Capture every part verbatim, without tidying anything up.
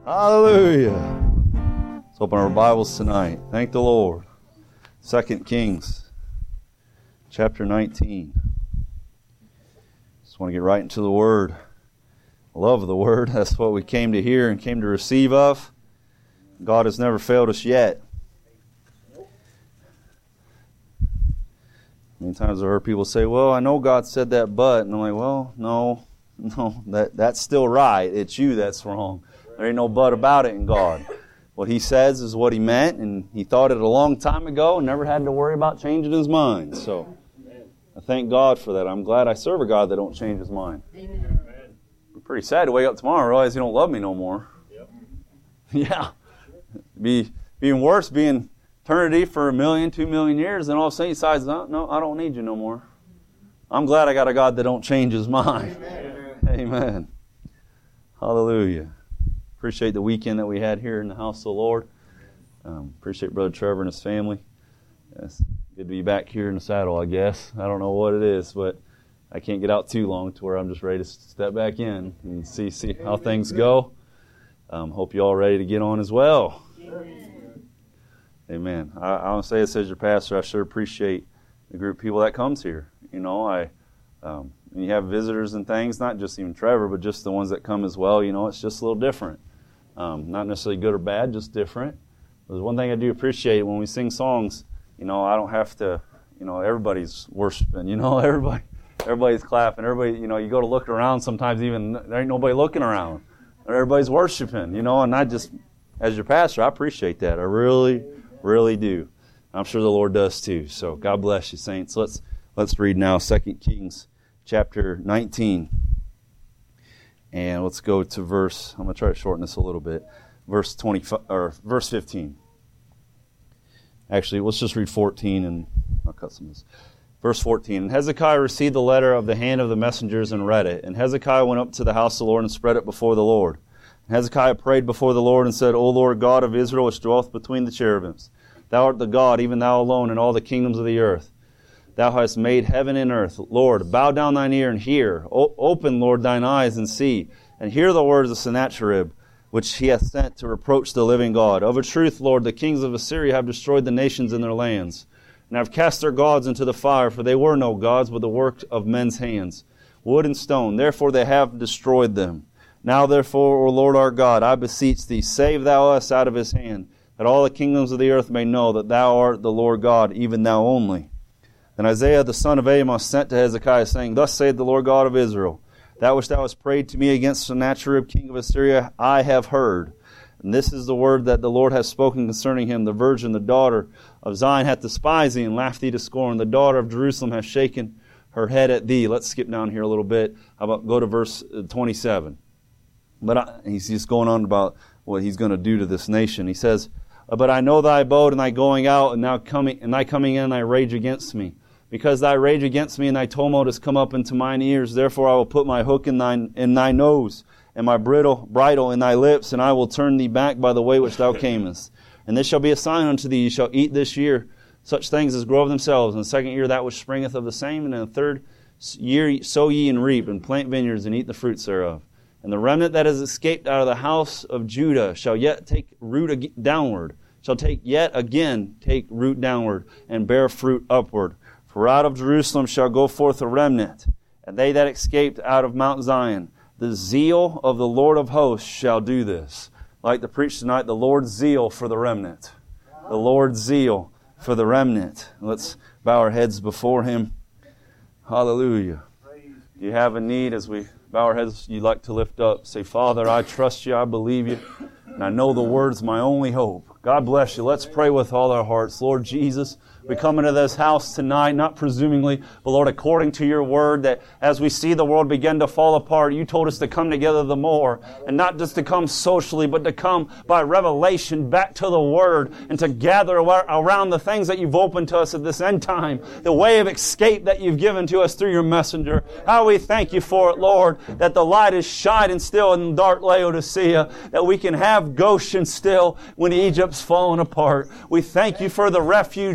Hallelujah. Let's open our Bibles tonight. Thank the Lord. Second Kings, chapter nineteen. Just want to get right into the Word. I love the Word. That's what we came to hear and came to receive of. God has never failed us yet. Many times I've heard people say, well, I know God said that, but, and I'm like, well, no, no, that that's still right. It's you that's wrong. There ain't no but about it in God. What He says is what He meant, and He thought it a long time ago and never had to worry about changing His mind. So I thank God for that. I'm glad I serve a God that don't change His mind. Amen. I'm pretty sad to wake up tomorrow and realize He don't love me no more. Yep. Yeah. Be being worse, being eternity for a million, two million years, and all of a sudden He decides, no, no, I don't need you no more. I'm glad I got a God that don't change His mind. Amen. Amen. Hallelujah. Appreciate the weekend that we had here in the house of the Lord. Um, appreciate Brother Trevor and his family. It's good to be back here in the saddle, I guess. I don't know what it is, but I can't get out too long to where I'm just ready to step back in and see see how things go. Um, hope you're all ready to get on as well. Amen. Amen. I, I want to say this as your pastor, I sure appreciate the group of people that comes here. You know, I um, when you have visitors and things, not just even Trevor, but just the ones that come as well, you know, it's just a little different. Um, not necessarily good or bad, just different. There's one thing I do appreciate when we sing songs, you know, I don't have to, you know, everybody's worshiping, you know, everybody, everybody's clapping, everybody, you know, you go to look around sometimes even, there ain't nobody looking around. Everybody's worshiping, you know, and I just, as your pastor, I appreciate that. I really, really do. I'm sure the Lord does too. So God bless you, saints. Let's let's read now Second Kings chapter nineteen. And let's go to verse, I'm going to try to shorten this a little bit, verse twenty-five, or verse fifteen. Actually, let's just read fourteen and I'll cut some of this. Verse fourteen, and Hezekiah received the letter of the hand of the messengers and read it. And Hezekiah went up to the house of the Lord and spread it before the Lord. And Hezekiah prayed before the Lord and said, O Lord God of Israel, which dwelleth between the cherubims, Thou art the God, even Thou alone, in all the kingdoms of the earth. Thou hast made heaven and earth. Lord, bow down thine ear and hear. O- open, Lord, thine eyes and see. And hear the words of Sennacherib, which he hath sent to reproach the living God. Of a truth, Lord, the kings of Assyria have destroyed the nations in their lands, and have cast their gods into the fire, for they were no gods, but the work of men's hands, wood and stone. Therefore they have destroyed them. Now therefore, O Lord our God, I beseech Thee, save Thou us out of his hand, that all the kingdoms of the earth may know that Thou art the Lord God, even Thou only. Then Isaiah the son of Amos sent to Hezekiah, saying, Thus saith the Lord God of Israel, That which thou hast prayed to me against Sennacherib king of Assyria, I have heard. And this is the word that the Lord hath spoken concerning him. The virgin, the daughter of Zion, hath despised thee and laughed thee to scorn. The daughter of Jerusalem hath shaken her head at thee. Let's skip down here a little bit. How about go to verse twenty-seven. But I, he's just going on about what he's going to do to this nation. He says, But I know thy abode and thy going out, and now coming and thy coming in, and thy rage against me. Because thy rage against me and thy tumult has come up into mine ears, therefore I will put my hook in thine in thy nose, and my bridle bridle in thy lips, and I will turn thee back by the way which thou camest. And this shall be a sign unto thee: ye shall eat this year such things as grow of themselves, in the second year that which springeth of the same, and in the third year sow ye and reap, and plant vineyards, and eat the fruits thereof. And the remnant that is escaped out of the house of Judah shall yet take root downward, shall take yet again take root downward, and bear fruit upward. For out of Jerusalem shall go forth a remnant, and they that escaped out of Mount Zion. The zeal of the Lord of hosts shall do this. Like the preach tonight, the Lord's zeal for the remnant. The Lord's zeal for the remnant. Let's bow our heads before Him. Hallelujah. Do you have a need as we bow our heads you'd like to lift up? Say, Father, I trust You, I believe You, and I know the word's my only hope. God bless you. Let's pray with all our hearts. Lord Jesus, we come into this house tonight, not presumingly, but Lord, according to Your word, that as we see the world begin to fall apart, You told us to come together the more, and not just to come socially, but to come by revelation back to the word, and to gather around the things that You've opened to us at this end time, the way of escape that You've given to us through Your messenger. How we thank You for it, Lord, that the light is shining still in dark Laodicea, that we can have Goshen still when Egypt's fallen apart. We thank You for the refuge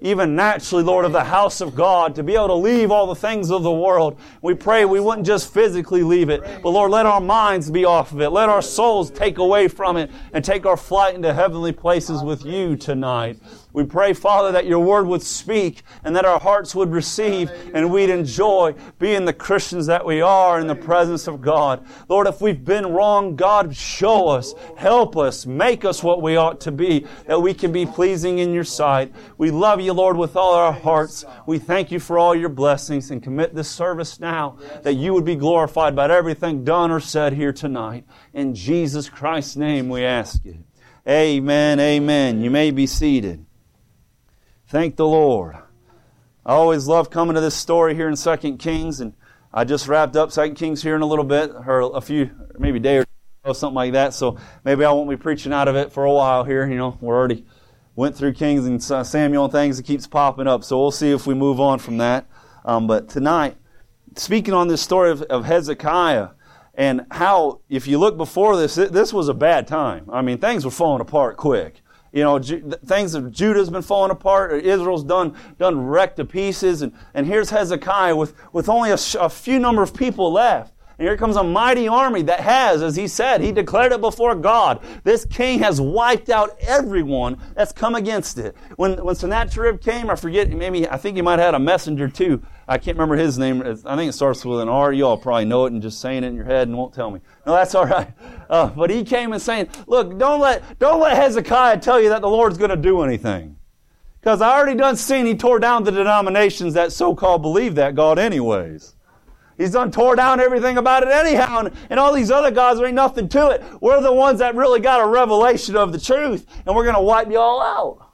even naturally, Lord, of the house of God, to be able to leave all the things of the world. We pray we wouldn't just physically leave it, but Lord, let our minds be off of it. Let our souls take away from it and take our flight into heavenly places with you tonight. We pray, Father, that your word would speak and that our hearts would receive and we'd enjoy being the Christians that we are in the presence of God. Lord, if we've been wrong, God, show us, help us, make us what we ought to be, that we can be pleasing in your sight. We love you, Lord, with all our hearts. We thank you for all your blessings and commit this service now that you would be glorified by everything done or said here tonight. In Jesus Christ's name we ask it. Amen, amen. You may be seated. Thank the Lord. I always love coming to this story here in Second Kings, and I just wrapped up Second Kings here in a little bit, or a few, maybe a day or two, something like that, so maybe I won't be preaching out of it for a while here. You know, we're already went through Kings and Samuel and things, it keeps popping up, so we'll see if we move on from that. Um, but tonight, speaking on this story of, of Hezekiah, and how, if you look before this, it, this was a bad time. I mean, things were falling apart quick. You know, Ju- things of Judah's been falling apart. Israel's done done wrecked to pieces. And, and here's Hezekiah with, with only a, sh- a few number of people left. And here comes a mighty army that has, as he said, he declared it before God. This king has wiped out everyone that's come against it. When when Sennacherib came, I forget, maybe, I think he might have had a messenger too. I can't remember his name. I think it starts with an R. You all probably know it and just saying it in your head and won't tell me. No, that's all right. Uh, but he came and saying, look, don't let, don't let Hezekiah tell you that the Lord's going to do anything. Because I already done seen he tore down the denominations that so-called believe that God anyways. He's done tore down everything about it anyhow, and, and all these other gods, there ain't nothing to it. We're the ones that really got a revelation of the truth, and we're going to wipe you all out.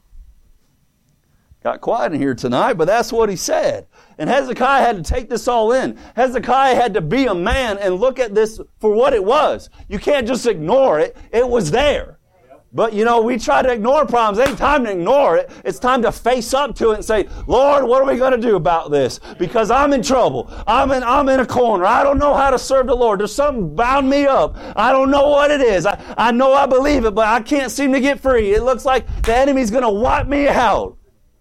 Got quiet in here tonight, but that's what he said. And Hezekiah had to take this all in. Hezekiah had to be a man and look at this for what it was. You can't just ignore it. It was there. But, you know, we try to ignore problems. It ain't time to ignore it. It's time to face up to it and say, Lord, what are we going to do about this? Because I'm in trouble. I'm in, I'm in a corner. I don't know how to serve the Lord. There's something bound me up. I don't know what it is. I, I know I believe it, but I can't seem to get free. It looks like the enemy's going to wipe me out.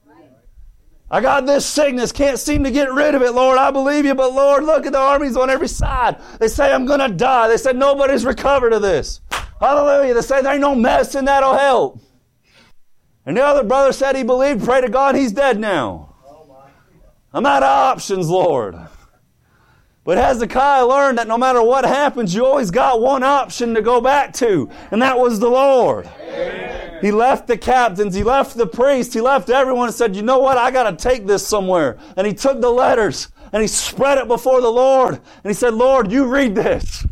I got this sickness, can't seem to get rid of it, Lord. I believe you, but Lord, look at the armies on every side. They say I'm going to die. They said nobody's recovered of this. Hallelujah. They say there ain't no medicine that'll help. And the other brother said he believed. Pray to God, he's dead now. I'm out of options, Lord. But Hezekiah learned that no matter what happens, you always got one option to go back to, and that was the Lord. Amen. He left the captains, he left the priests, he left everyone and said, you know what, I got to take this somewhere. And he took the letters and he spread it before the Lord. And he said, Lord, you read this.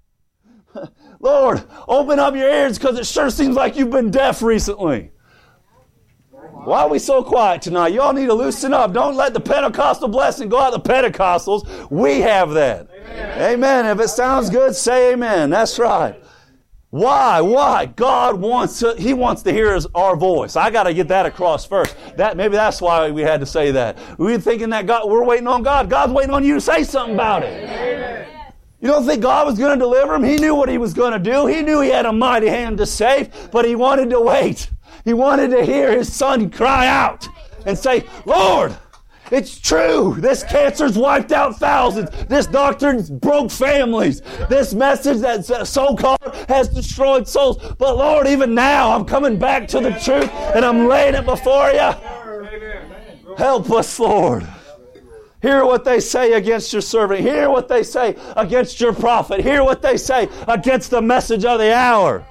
Lord, open up your ears because it sure seems like you've been deaf recently. Why are we so quiet tonight? Y'all need to loosen up. Don't let the Pentecostal blessing go out the Pentecostals. We have that. Amen. Amen. If it sounds good, say amen. That's right. Why? Why? God wants to, He wants to hear his, our voice. I got to get that across first. That maybe that's why we had to say that. We were thinking that God, we're waiting on God. God's waiting on you to say something about it. Amen. You don't think God was going to deliver him? He knew what he was going to do. He knew he had a mighty hand to save, but he wanted to wait. He wanted to hear his son cry out and say, Lord, it's true. This cancer's wiped out thousands. This doctrine's broke families. This message that's so-called has destroyed souls. But Lord, even now, I'm coming back to the truth and I'm laying it before you. Help us, Lord. Hear what they say against your servant. Hear what they say against your prophet. Hear what they say against the message of the hour.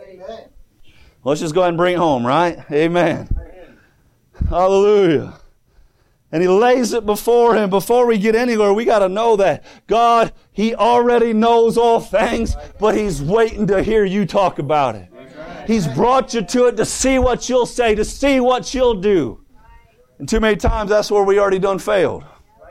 Let's just go ahead and bring it home, right? Amen. Hallelujah. And he lays it before him. Before we get anywhere, we got to know that God, He already knows all things, but He's waiting to hear you talk about it. He's brought you to it to see what you'll say, to see what you'll do. And too many times, that's where we already done failed.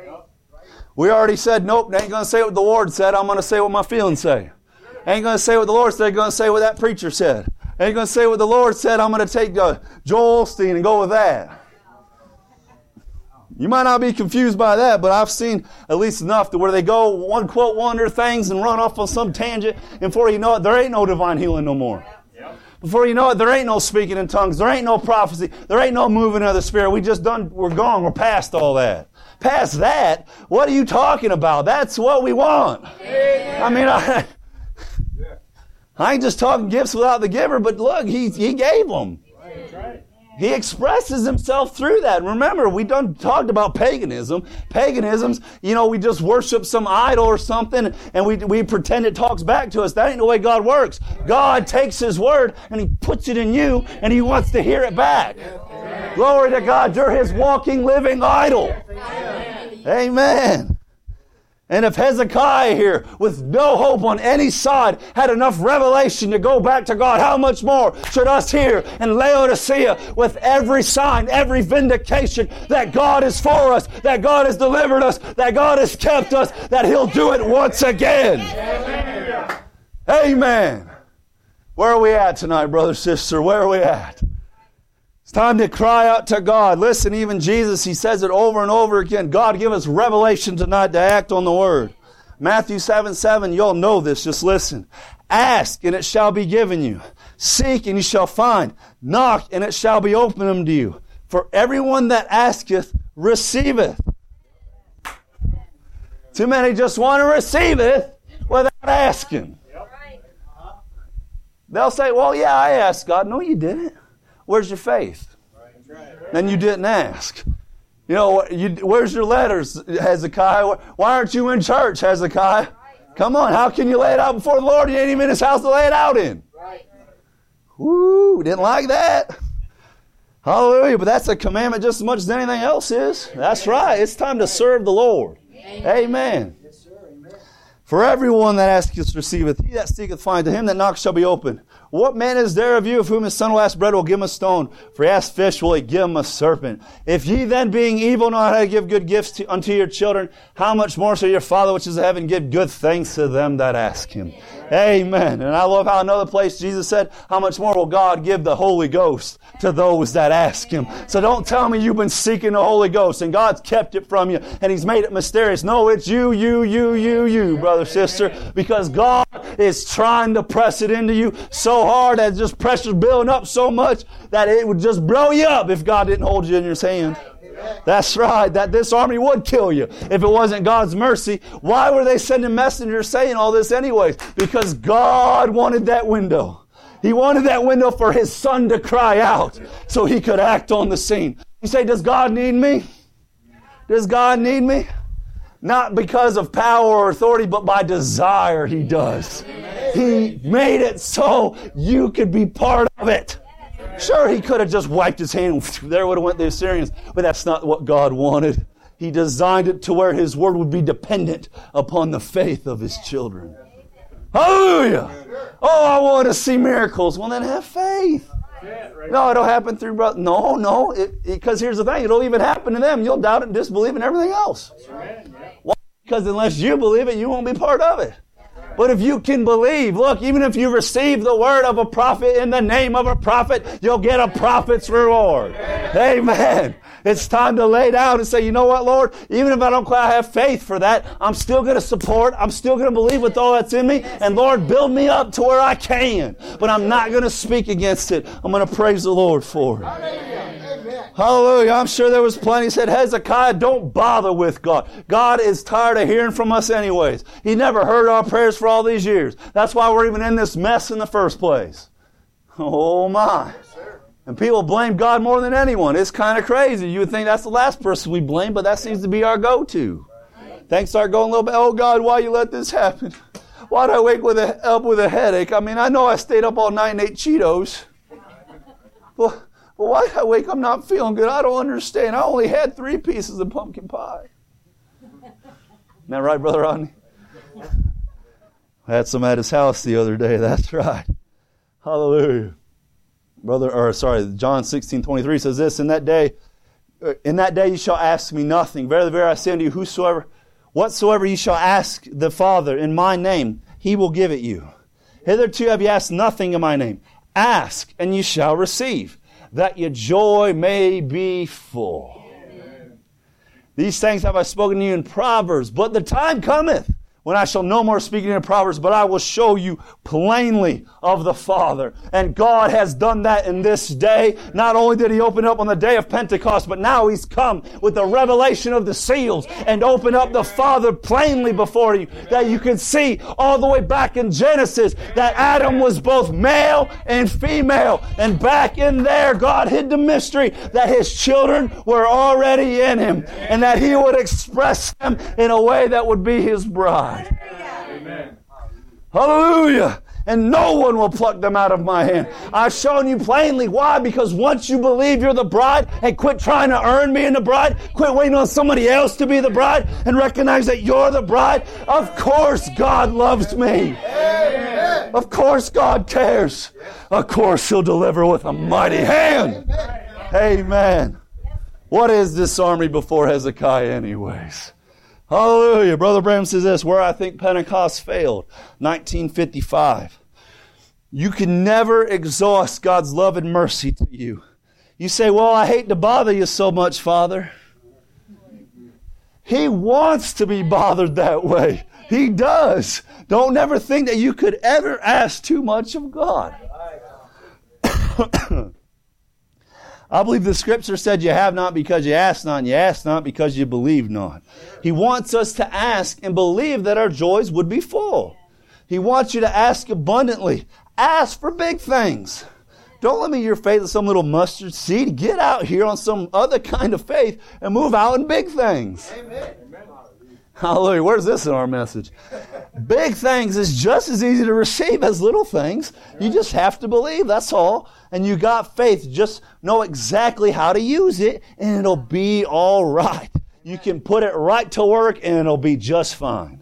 We already said, nope, I ain't going to say what the Lord said. I'm going to say what my feelings say. I ain't going to say what the Lord said. I'm going to say what that preacher said. I ain't going to say what the Lord said. I'm going to take uh, Joel Osteen and go with that. You might not be confused by that, but I've seen at least enough to where they go one quote wonder things and run off on some tangent, and before you know it, there ain't no divine healing no more. Before you know it, there ain't no speaking in tongues. There ain't no prophecy. There ain't no moving of the Spirit. We just done, we're gone. We're past all that. Past that, what are you talking about? That's what we want. I mean, I, I ain't just talking gifts without the giver, but look, he, he gave them. He expresses himself through that. And remember, we done talked about paganism. Paganism's, you know, we just worship some idol or something and we, we pretend it talks back to us. That ain't the way God works. God takes His Word and He puts it in you and He wants to hear it back. Glory to God. You're His walking, living idol. Amen. And if Hezekiah here, with no hope on any side, had enough revelation to go back to God, how much more should us here in Laodicea, with every sign, every vindication that God is for us, that God has delivered us, that God has kept us, that He'll do it once again. Amen. Amen. Where are we at tonight, brother, sister? Where are we at? It's time to cry out to God. Listen, even Jesus, He says it over and over again. God, give us revelation tonight to act on the Word. Matthew seven seven, you'll know this. Just listen. Ask, and it shall be given you. Seek, and you shall find. Knock, and it shall be opened unto you. For everyone that asketh, receiveth. Too many just want to receive it without asking. They'll say, well, yeah, I asked God. No, you didn't. Where's your faith? Then you didn't ask. You know, you, where's your letters, Hezekiah? Why aren't you in church, Hezekiah? Come on, how can you lay it out before the Lord? You ain't even in His house to lay it out in. Woo, didn't like that. Hallelujah, but that's a commandment just as much as anything else is. That's right, it's time to serve the Lord. Amen. For everyone that asketh receiveth, he that seeketh findeth, to him that knocketh shall be opened. What man is there of you of whom his son will ask bread will give him a stone? For he asks fish, will he give him a serpent? If ye then being evil know how to give good gifts to, unto your children, how much more shall your Father which is in heaven give good things to them that ask Him? Amen. And I love how another place Jesus said, how much more will God give the Holy Ghost to those that ask Him? So don't tell me you've been seeking the Holy Ghost and God's kept it from you and He's made it mysterious. No, it's you, you, you, you, you, brother, sister, because God is trying to press it into you so hard that just pressure's building up so much that it would just blow you up if God didn't hold you in His hand. That's right, that this army would kill you if it wasn't God's mercy. Why were they sending messengers saying all this anyways? Because God wanted that window. He wanted that window for His Son to cry out so He could act on the scene. You say, does God need me? Does God need me? Not because of power or authority, but by desire He does. He made it so you could be part of it. Sure, He could have just wiped His hand, there would have went the Assyrians, but that's not what God wanted. He designed it to where His Word would be dependent upon the faith of His children. Hallelujah! Oh, I want to see miracles. Well, then have faith. No, it'll happen through brother. No, no, because here's the thing, it'll even happen to them. You'll doubt it and disbelieve in everything else. Why? Because unless you believe it, you won't be part of it. But if you can believe, look, even if you receive the word of a prophet in the name of a prophet, you'll get a prophet's reward. Amen. It's time to lay down and say, you know what, Lord? Even if I don't quite have faith for that, I'm still going to support. I'm still going to believe with all that's in me. And Lord, build me up to where I can. But I'm not going to speak against it. I'm going to praise the Lord for it. Hallelujah. Hallelujah. I'm sure there was plenty. He said, Hezekiah, don't bother with God. God is tired of hearing from us anyways. He never heard our prayers for all these years. That's why we're even in this mess in the first place. Oh my. And people blame God more than anyone. It's kind of crazy. You would think that's the last person we blame, but that seems to be our go-to. Things start going a little bit, oh God, why you let this happen? Why did I wake with a, up with a headache? I mean, I know I stayed up all night and ate Cheetos. Well, well, why did I wake up not feeling good? I don't understand. I only had three pieces of pumpkin pie. Isn't that right, Brother Rodney? I had some at his house the other day. That's right. Hallelujah. Brother, or sorry, John sixteen twenty-three says this, in that day, in that day you shall ask me nothing. Verily, verily, I say unto you, whosoever, whatsoever ye shall ask the Father in my name, He will give it you. Hitherto have ye asked nothing in my name. Ask, and ye shall receive, that your joy may be full. Amen. These things have I spoken to you in Proverbs, but the time cometh when I shall no more speak in Proverbs, but I will show you plainly of the Father. And God has done that in this day. Not only did He open up on the day of Pentecost, but now He's come with the revelation of the seals and open up the Father plainly before you, that you can see all the way back in Genesis that Adam was both male and female. And back in there, God hid the mystery that His children were already in Him and that He would express them in a way that would be His bride. Amen. Hallelujah. And no one will pluck them out of my hand. I've shown you plainly. Why? Because once you believe you're the bride and quit trying to earn being the bride, quit waiting on somebody else to be the bride and recognize that you're the bride, of course God loves me. Amen. Of course God cares. Of course He'll deliver with a mighty hand. Amen. What is this army before Hezekiah anyways? Hallelujah. Brother Branham says this, where I think Pentecost failed, nineteen fifty-five. You can never exhaust God's love and mercy to you. You say, well, I hate to bother you so much, Father. He wants to be bothered that way. He does. Don't ever think that you could ever ask too much of God. I believe the Scripture said you have not because you ask not, and you ask not because you believe not. He wants us to ask and believe that our joys would be full. He wants you to ask abundantly. Ask for big things. Don't limit your faith to some little mustard seed. Get out here on some other kind of faith and move out in big things. Amen. Hallelujah. Where's this in our message? Big things is just as easy to receive as little things. You just have to believe, that's all. And you got faith. Just know exactly how to use it, and it'll be all right. You can put it right to work, and it'll be just fine.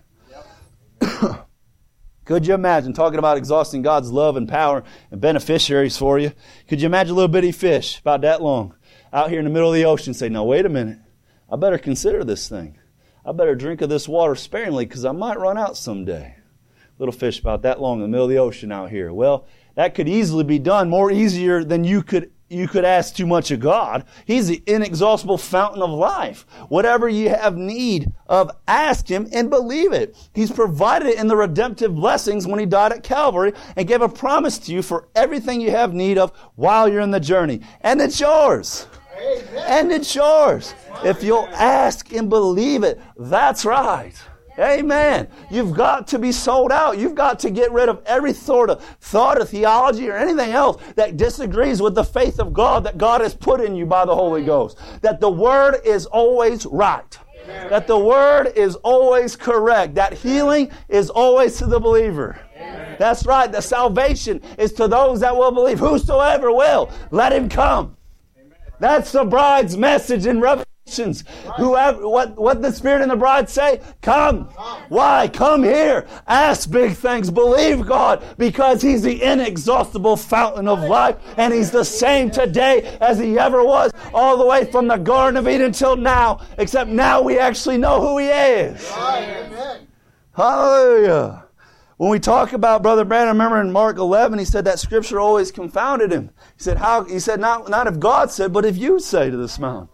Yep. Could you imagine talking about exhausting God's love and power and beneficiaries for you? Could you imagine a little bitty fish about that long out here in the middle of the ocean say, now wait a minute, I better consider this thing. I better drink of this water sparingly because I might run out someday. Little fish about that long in the middle of the ocean out here. Well, that could easily be done, more easier than you could you could ask too much of God. He's the inexhaustible fountain of life. Whatever you have need of, ask Him and believe it. He's provided it in the redemptive blessings when He died at Calvary and gave a promise to you for everything you have need of while you're in the journey. And it's yours. Amen. And it's yours. If you'll ask and believe it, that's right. Amen. You've got to be sold out. You've got to get rid of every sort of thought or theology or anything else that disagrees with the faith of God that God has put in you by the Holy Ghost. That the Word is always right. Amen. That the Word is always correct. That healing is always to the believer. Amen. That's right. The salvation is to those that will believe. Whosoever will, let him come. Amen. That's the bride's message in Revelation. Whoever, what, what the Spirit and the bride say? Come. Why? Come here. Ask big things. Believe God because He's the inexhaustible fountain of life, and He's the same today as He ever was, all the way from the Garden of Eden until now, except now we actually know who He is. Amen. Hallelujah. When we talk about Brother Branham, remember in Mark eleven, he said that Scripture always confounded him. He said, "How?" He said, "Not, not if God said, but if you say to this mountain."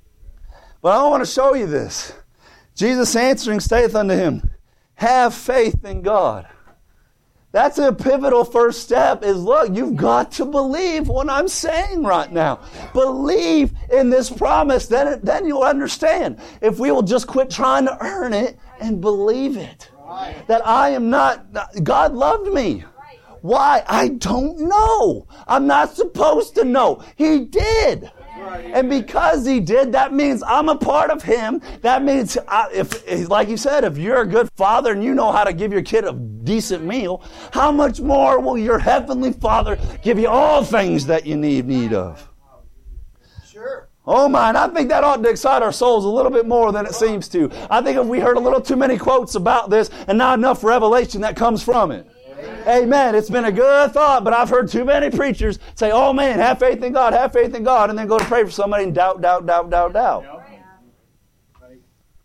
But I want to show you this. Jesus answering saith unto him, have faith in God. That's a pivotal first step is, look, you've got to believe what I'm saying right now. Believe in this promise, then, then you'll understand. If we will just quit trying to earn it and believe it. Right. That I am not, God loved me. Why? I don't know. I'm not supposed to know. He did. And because He did, that means I'm a part of Him. That means, I, if, like you said, if you're a good father and you know how to give your kid a decent meal, how much more will your Heavenly Father give you all things that you need need of? Sure. Oh my, and I think that ought to excite our souls a little bit more than it seems to. I think if we heard a little too many quotes about this and not enough revelation that comes from it. Amen. It's been a good thought, but I've heard too many preachers say, oh man, have faith in God, have faith in God, and then go to pray for somebody and doubt, doubt, doubt, doubt, doubt. If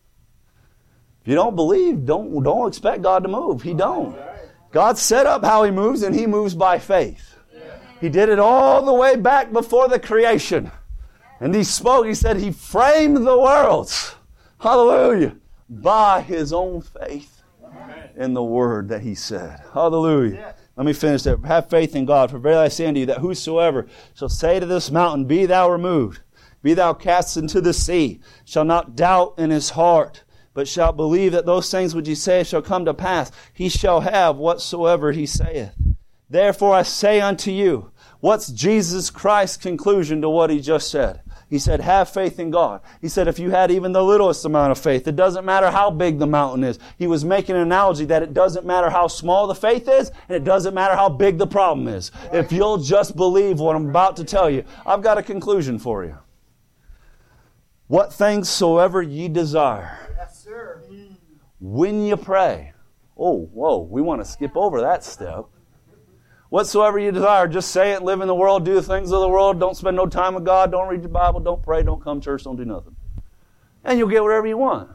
you don't believe, don't, don't expect God to move. He don't. God set up how He moves, and He moves by faith. He did it all the way back before the creation. And He spoke, He said He framed the worlds. Hallelujah. By His own faith. in the word that he said. Hallelujah. Yeah. Let me finish there. Have faith in God. For verily I say unto you that whosoever shall say to this mountain, Be thou removed, be thou cast into the sea, shall not doubt in his heart, but shall believe that those things which he saith shall come to pass, he shall have whatsoever he saith. Therefore I say unto you, what's Jesus Christ's conclusion to what he just said? He said, have faith in God. He said, if you had even the littlest amount of faith, it doesn't matter how big the mountain is. He was making an analogy that it doesn't matter how small the faith is, and it doesn't matter how big the problem is. If you'll just believe what I'm about to tell you, I've got a conclusion for you. What things soever ye desire, yes, sir. When you pray. Oh, whoa, we want to skip over that step. Whatsoever you desire, just say it, live in the world, do the things of the world, don't spend no time with God, don't read your Bible, don't pray, don't come to church, don't do nothing. And you'll get whatever you want.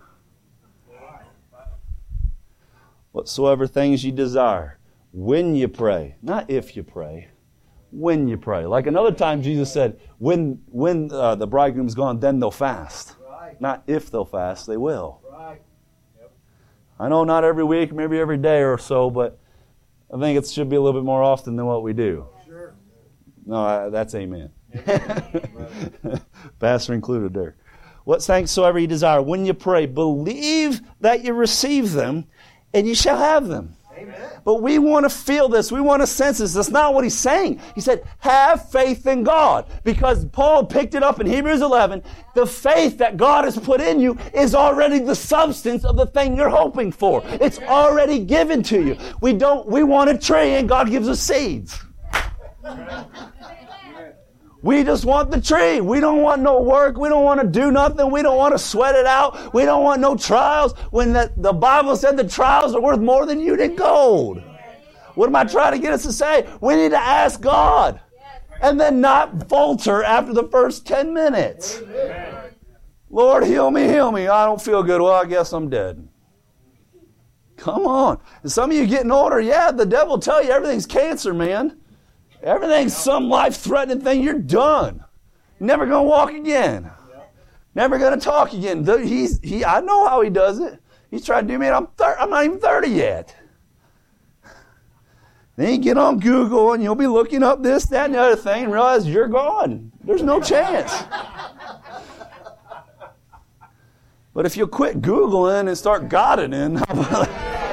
Whatsoever things you desire, when you pray, not if you pray, when you pray. Like another time Jesus said, when when uh, the bridegroom's gone, then they'll fast. Right. Not if they'll fast, they will. Right. Yep. I know not every week, maybe every day or so, but I think it should be a little bit more often than what we do. Sure. No, I, that's amen. Pastor included there. What things soever you desire, when you pray, believe that you receive them, and you shall have them. Amen. But we want to feel this. We want to sense this. That's not what he's saying. He said, have faith in God. Because Paul picked it up in Hebrews eleven. The faith that God has put in you is already the substance of the thing you're hoping for. It's already given to you. We don't, we want a tree and God gives us seeds. We just want the tree. We don't want no work. We don't want to do nothing. We don't want to sweat it out. We don't want no trials. When the, the Bible said the trials are worth more than you did gold. What am I trying to get us to say? We need to ask God. And then not falter after the first ten minutes. Lord, heal me, heal me. I don't feel good. Well, I guess I'm dead. Come on. And some of you getting older, yeah, the devil will tell you everything's cancer, man. Everything's some life-threatening thing. You're done. Never going to walk again. Never going to talk again. He's, he, I know how he does it. He's trying to do me, and I'm, thir- I'm not even thirty yet. Then you get on Google, and you'll be looking up this, that, and the other thing, and realize you're gone. There's no chance. But if you quit Googling and start Godding, how about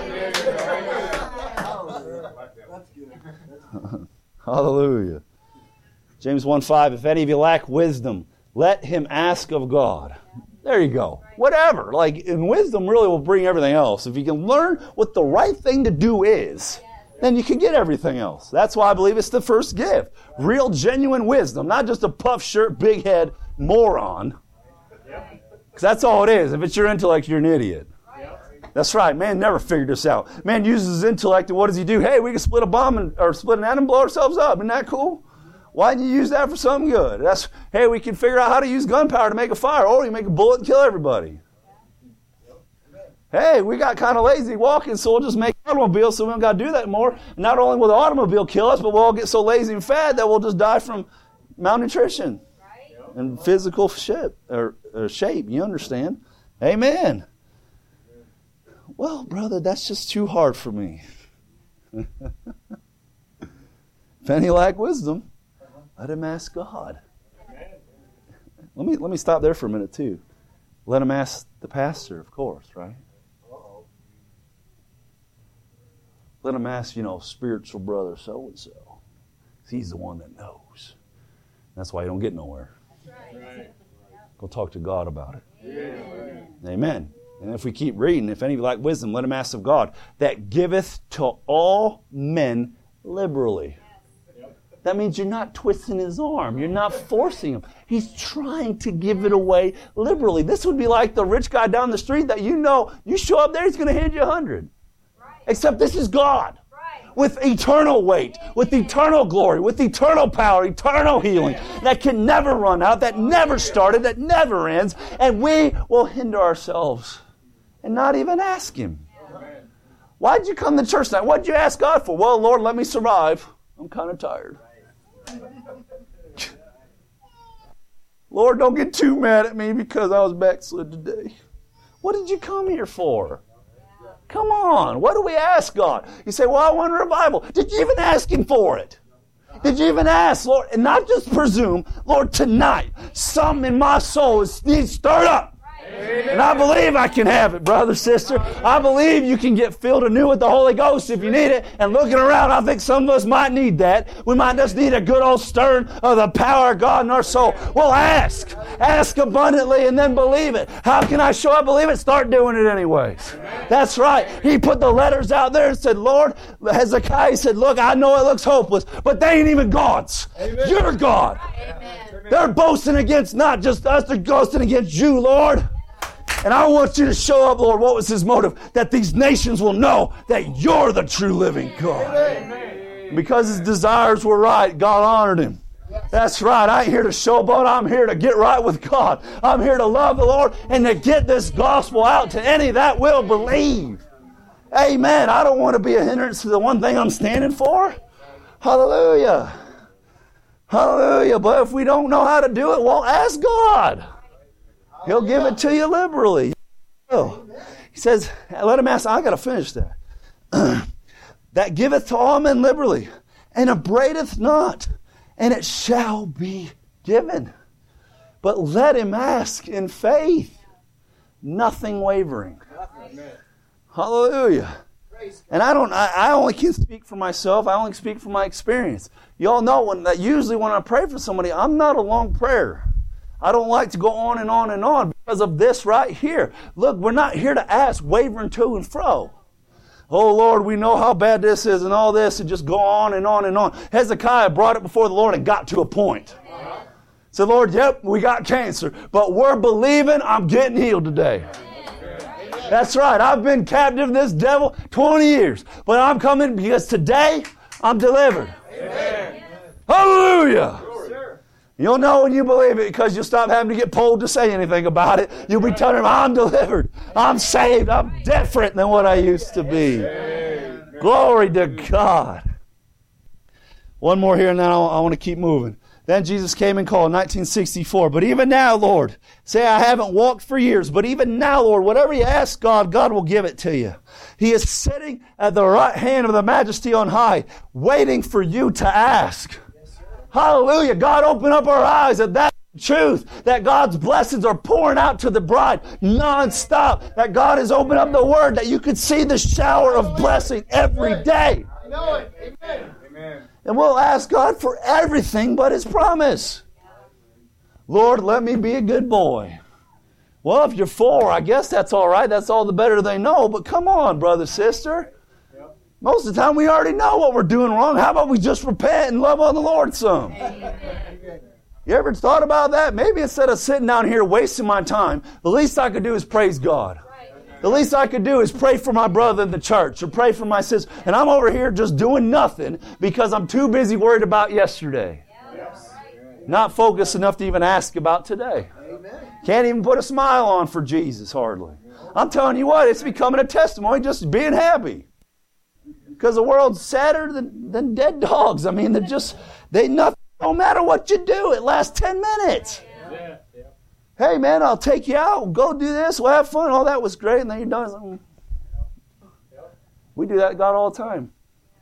Hallelujah. James one five, if any of you lack wisdom, let him ask of God. There you go. Whatever. Like, and wisdom really will bring everything else. If you can learn what the right thing to do is, then you can get everything else. That's why I believe it's the first gift. Real, genuine wisdom. Not just a puff shirt, big head moron. Because that's all it is. If it's your intellect, you're an idiot. That's right. Man never figured this out. Man uses his intellect, and what does he do? Hey, we can split a bomb and, or split an atom and blow ourselves up. Isn't that cool? Why didn't you use that for something good? That's hey, we can figure out how to use gunpowder to make a fire, or you make a bullet and kill everybody. Hey, we got kind of lazy walking, so we'll just make automobiles so we don't got to do that more. And not only will the automobile kill us, but we'll all get so lazy and fat that we'll just die from malnutrition and physical shape, or, or shape. You understand? Amen. Well, brother, that's just too hard for me. If any lack wisdom, let him ask God. Let me let me stop there for a minute too. Let him ask the pastor, of course, right? Let him ask, you know, spiritual brother so and so. He's the one that knows. That's why you don't get nowhere. Go talk to God about it. Yeah. Amen. And if we keep reading, if any of you lack wisdom, let him ask of God, that giveth to all men liberally. That means you're not twisting his arm. You're not forcing him. He's trying to give it away liberally. This would be like the rich guy down the street that you know, you show up there, he's going to hand you a hundred. Right. Except this is God. Right. With eternal weight, with eternal glory, with eternal power, eternal healing, that can never run out, that never started, that never ends, and we will hinder ourselves and not even ask him. Why'd you come to church tonight? What'd you ask God for? Well, Lord, let me survive. I'm kind of tired. Lord, don't get too mad at me because I was backslid today. What did you come here for? Come on. What do we ask God? You say, well, I want a revival. Did you even ask Him for it? Did you even ask, Lord? And not just presume, Lord, tonight, something in my soul is needs stirred up. Amen. And I believe I can have it, brother, sister. I believe you can get filled anew with the Holy Ghost if you need it. And looking around, I think some of us might need that. We might just need a good old stirring of the power of God in our soul. Well, ask. Ask abundantly and then believe it. How can I show I believe it? Start doing it anyways. That's right. He put the letters out there and said, Lord, Hezekiah said, look, I know it looks hopeless, but they ain't even God's. Amen. You're God. Amen. They're boasting against not just us, they're boasting against you, Lord. And I want you to show up, Lord. What was his motive? That these nations will know that you're the true living God. Amen. Because his desires were right, God honored him. That's right. I ain't here to showboat. I'm here to get right with God. I'm here to love the Lord and to get this gospel out to any that will believe. Amen. I don't want to be a hindrance to the one thing I'm standing for. Hallelujah. Hallelujah. But if we don't know how to do it, well, ask God. He'll give it to you liberally. He says, let him ask, I got to finish that. That giveth to all men liberally, and upbraideth not, and it shall be given. But let him ask in faith, nothing wavering. Amen. Hallelujah. And I don't. I, I only can speak for myself. I only speak from my experience. You all know when that usually when I pray for somebody, I'm not a long prayer. I don't like to go on and on and on because of this right here. Look, we're not here to ask, wavering to and fro. Oh, Lord, we know how bad this is and all this, and just go on and on and on. Hezekiah brought it before the Lord and got to a point. Uh-huh. Said, Lord, yep, we got cancer, but we're believing I'm getting healed today. Amen. That's right. I've been captive of this devil twenty years, but I'm coming because today I'm delivered. Amen. Hallelujah. You'll know when you believe it because you'll stop having to get pulled to say anything about it. You'll be telling them, I'm delivered. I'm saved. I'm different than what I used to be. Amen. Glory to God. One more here and then I want to keep moving. Then Jesus came and called in nineteen sixty-four. But even now, Lord, say I haven't walked for years, but even now, Lord, whatever you ask God, God will give it to you. He is sitting at the right hand of the Majesty on high, waiting for you to ask. Hallelujah. God, open up our eyes that that's the truth. That God's blessings are pouring out to the bride nonstop. That God has opened up the Word that you could see the shower of blessing every day. I know it. Amen. Amen. And we'll ask God for everything but His promise. Lord, let me be a good boy. Well, if you're four, I guess that's all right. That's all the better they know. But come on, brother, sister. Most of the time we already know what we're doing wrong. How about we just repent and love on the Lord some? You ever thought about that? Maybe instead of sitting down here wasting my time, the least I could do is praise God. The least I could do is pray for my brother in the church or pray for my sister. And I'm over here just doing nothing because I'm too busy worried about yesterday. Not focused enough to even ask about today. Can't even put a smile on for Jesus hardly. I'm telling you what, it's becoming a testimony just being happy. Because the world's sadder than, than dead dogs. I mean, they're just, they nothing, no matter what you do, it lasts ten minutes. Yeah. Yeah. Hey, man, I'll take you out. We'll go do this. We'll have fun. All that was great. And then you're done. Like, we do that to God all the time.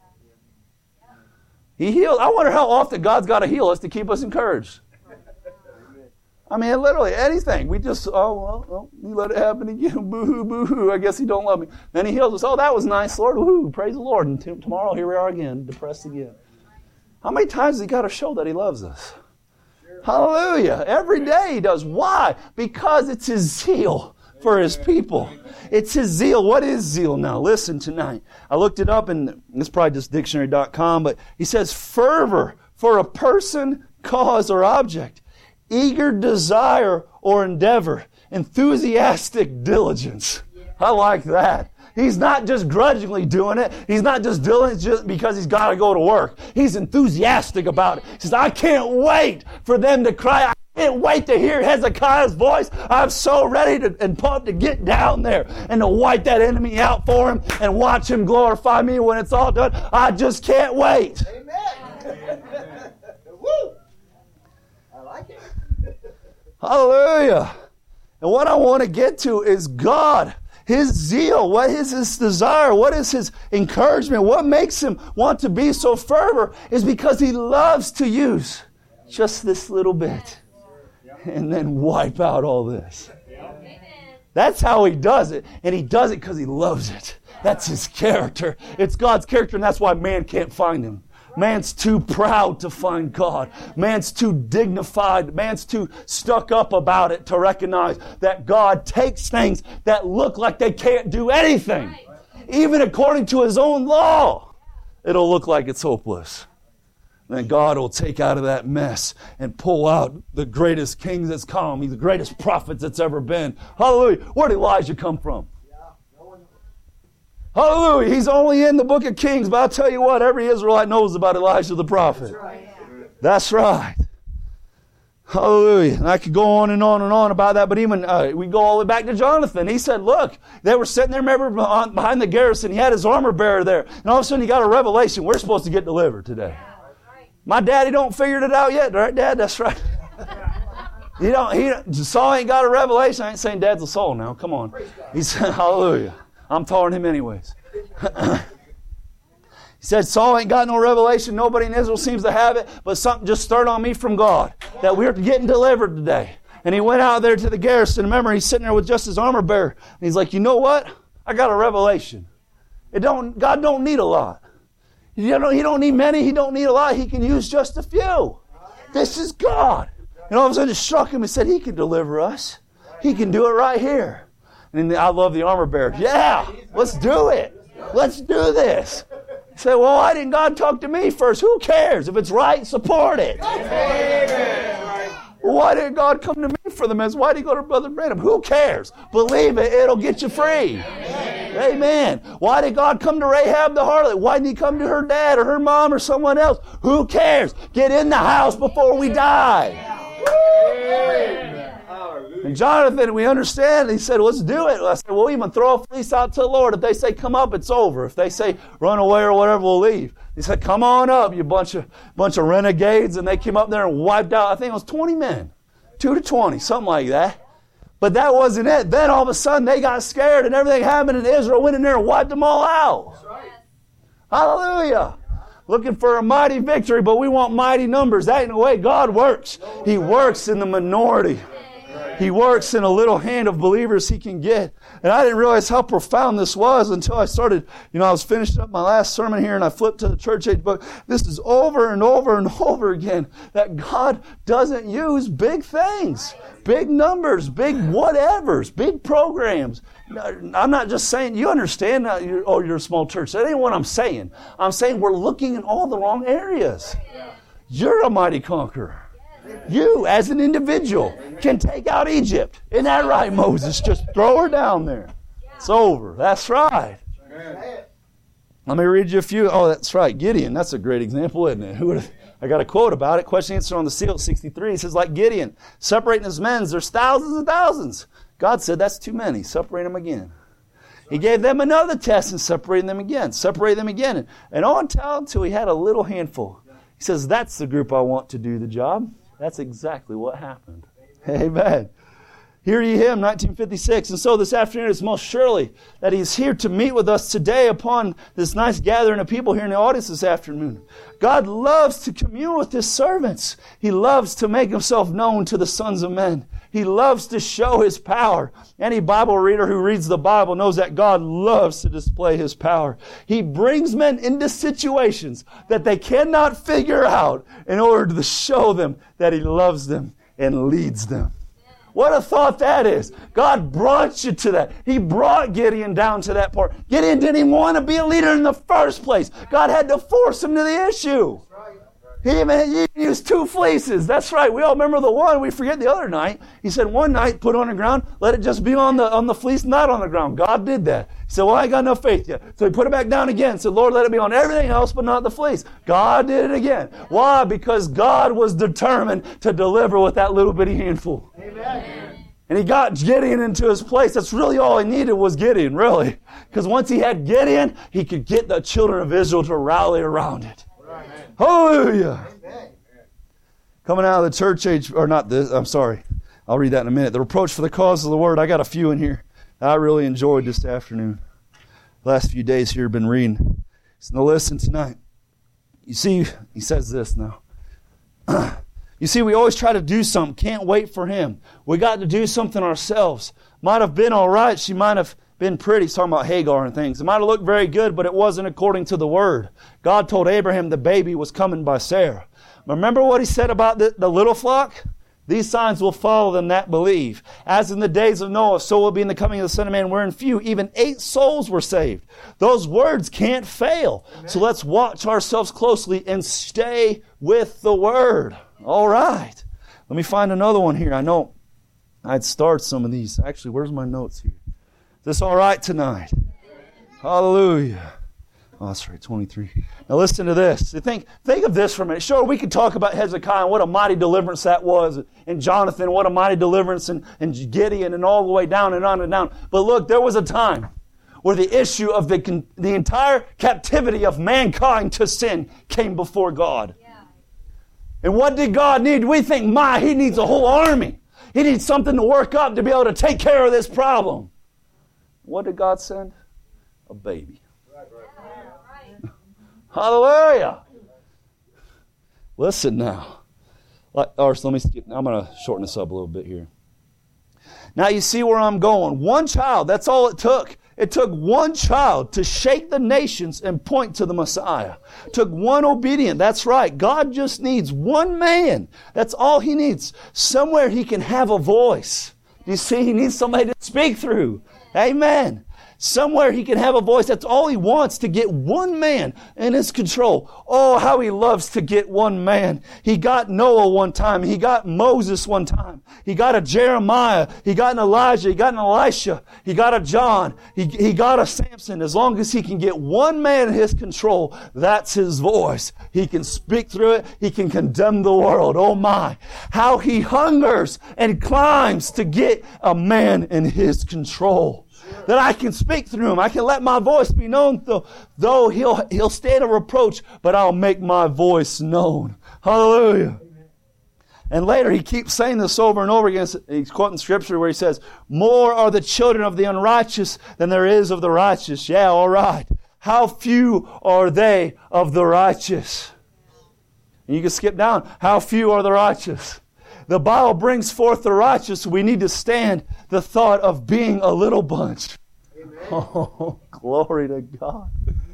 He heals. I wonder how often God's got to heal us to keep us encouraged. I mean, literally anything. We just, oh, well, well you let it happen again. Boo-hoo, boo-hoo. I guess He don't love me. Then He heals us. Oh, that was nice, Lord. Woo-hoo. Praise the Lord. And t- tomorrow, here we are again, depressed again. How many times has He got to show that He loves us? Sure. Hallelujah. Every day He does. Why? Because it's His zeal for His people. It's His zeal. What is zeal now? Listen tonight. I looked it up, and it's probably just dictionary dot com, but he says fervor for a person, cause, or object. Eager desire or endeavor. Enthusiastic diligence. I like that. He's not just grudgingly doing it. He's not just doing it just because he's got to go to work. He's enthusiastic about it. He says, I can't wait for them to cry. I can't wait to hear Hezekiah's voice. I'm so ready to, and pumped to get down there and to wipe that enemy out for him and watch him glorify me when it's all done. I just can't wait. Amen. Woo! I like it. Hallelujah. And what I want to get to is God his zeal? What is his desire? What is his encouragement? What makes him want to be so fervent is because he loves to use just this little bit and then wipe out all this. That's how he does it. And he does it because he loves it. That's his character. It's God's character, and that's why man can't find him. Man's too proud to find God. Man's too dignified. Man's too stuck up about it to recognize that God takes things that look like they can't do anything. Even according to his own law, it'll look like it's hopeless. Then God will take out of that mess and pull out the greatest kings that's come. He's the greatest prophets that's ever been. Hallelujah. Where did Elijah come from? Hallelujah. He's only in the book of Kings, but I'll tell you what, every Israelite knows about Elijah the prophet. That's right. Hallelujah. And I could go on and on and on about that, but even uh, we go all the way back to Jonathan. He said, look, they were sitting there, remember, behind the garrison. He had his armor bearer there. And all of a sudden he got a revelation. We're supposed to get delivered today. My daddy don't figured it out yet, right, Dad? That's right. He don't. He Saul ain't got a revelation. I ain't saying Dad's a Saul now. Come on. He said, hallelujah. I'm taller than him anyways. He said, Saul ain't got no revelation. Nobody in Israel seems to have it, but something just stirred on me from God that we're getting delivered today. And he went out there to the garrison. Remember, he's sitting there with just his armor bearer. And he's like, you know what? I got a revelation. It don't. God don't need a lot. You know, he don't need many. He don't need a lot. He can use just a few. This is God. And all of a sudden it struck him and said, he can deliver us. He can do it right here. And I love the armor bearer. Yeah, let's do it. Let's do this. He said, well, why didn't God talk to me first? Who cares? If it's right, support it. Amen. Why didn't God come to me for the mess? Why did he go to Brother Branham? Who cares? Believe it. It'll get you free. Amen. Amen. Why did God come to Rahab the harlot? Why didn't he come to her dad or her mom or someone else? Who cares? Get in the house before we die. Amen. And Jonathan, we understand, he said, let's do it. I said, we'll even throw a fleece out to the Lord. If they say, come up, it's over. If they say, run away or whatever, we'll leave. He said, come on up, you bunch of bunch of renegades. And they came up there and wiped out, I think it was twenty men. Two to twenty, something like that. But that wasn't it. Then all of a sudden they got scared and everything happened and Israel went in there and wiped them all out. That's right. Hallelujah. Looking for a mighty victory, but we want mighty numbers. That ain't the way God works. He works in the minority. He works in a little hand of believers he can get. And I didn't realize how profound this was until I started, you know, I was finishing up my last sermon here and I flipped to the church age book. This is over and over and over again that God doesn't use big things, big numbers, big whatevers, big programs. I'm not just saying, you understand, that you're, oh, you're a small church. That ain't what I'm saying. I'm saying we're looking in all the wrong areas. You're a mighty conqueror. You, as an individual, can take out Egypt. Isn't that right, Moses? Just throw her down there. It's over. That's right. Let me read you a few. Oh, that's right. Gideon. That's a great example, isn't it? Who would have, I got a quote about it. Question answer on the seal, sixty-three. It says, like Gideon, separating his men, there's thousands and thousands. God said, that's too many. Separate them again. He gave them another test and separated them again. Separate them again. And, and on until he had a little handful. He says, that's the group I want to do the job. That's exactly what happened. Amen. Hear ye him, nineteen fifty-six. And so this afternoon it's most surely that he's here to meet with us today upon this nice gathering of people here in the audience this afternoon. God loves to commune with his servants. He loves to make himself known to the sons of men. He loves to show his power. Any Bible reader who reads the Bible knows that God loves to display his power. He brings men into situations that they cannot figure out in order to show them that he loves them and leads them. What a thought that is. God brought you to that. He brought Gideon down to that part. Gideon didn't even want to be a leader in the first place. God had to force him to the issue. He even he used two fleeces. That's right. We all remember the one. We forget the other night. He said one night, put it on the ground, let it just be on the on the fleece, not on the ground. God did that. He said, well, I ain't got enough faith yet. So he put it back down again. Said, Lord, let it be on everything else, but not the fleece. God did it again. Why? Because God was determined to deliver with that little bitty handful. Amen. And he got Gideon into his place. That's really all he needed was Gideon, really. Because once he had Gideon, he could get the children of Israel to rally around it. Hallelujah. Amen. Coming out of the church age, or not this, I'm sorry. I'll read that in a minute. The reproach for the cause of the word. I got a few in here. I really enjoyed this afternoon. The last few days here, I've been reading. So now listen tonight. You see, he says this now. You see, we always try to do something. Can't wait for him. We got to do something ourselves. Might have been all right. She might have been pretty. He's talking about Hagar and things. It might have looked very good, but it wasn't according to the word. God told Abraham the baby was coming by Sarah. Remember what he said about the, the little flock? These signs will follow them that believe. As in the days of Noah, so will be in the coming of the Son of Man, wherein few, even eight souls were saved. Those words can't fail. Amen. So let's watch ourselves closely and stay with the word. All right. Let me find another one here. I know I'd start some of these. Actually, where's my notes here? Is this all right tonight? Hallelujah. Oh, that's right, twenty-three. Now listen to this. Think, think of this for a minute. Sure, we could talk about Hezekiah and what a mighty deliverance that was, and Jonathan, what a mighty deliverance, and, and Gideon, and all the way down and on and down. But look, there was a time where the issue of the, the entire captivity of mankind to sin came before God. Yeah. And what did God need? We think, my, He needs a whole army. He needs something to work up to be able to take care of this problem. What did God send? A baby. Hallelujah. Listen now. Or let me skip. I'm going to shorten this up a little bit here. Now you see where I'm going. One child, that's all it took. It took one child to shake the nations and point to the Messiah. It took one obedient. That's right. God just needs one man. That's all He needs. Somewhere he can have a voice. You see, he needs somebody to speak through. Amen. Somewhere he can have a voice. That's all he wants, to get one man in his control. Oh, how he loves to get one man. He got Noah one time. He got Moses one time. He got a Jeremiah. He got an Elijah. He got an Elisha. He got a John. He, he got a Samson. As long as he can get one man in his control, that's his voice. He can speak through it. He can condemn the world. Oh my. How he hungers and climbs to get a man in his control. That I can speak through him. I can let my voice be known, though, though he'll, he'll stand a reproach, but I'll make my voice known. Hallelujah. Amen. And later he keeps saying this over and over again. He's quoting scripture where he says, more are the children of the unrighteous than there is of the righteous. Yeah, all right. How few are they of the righteous? And you can skip down. How few are the righteous? The Bible brings forth the righteous. We need to stand the thought of being a little bunch. Amen. Oh, glory to God.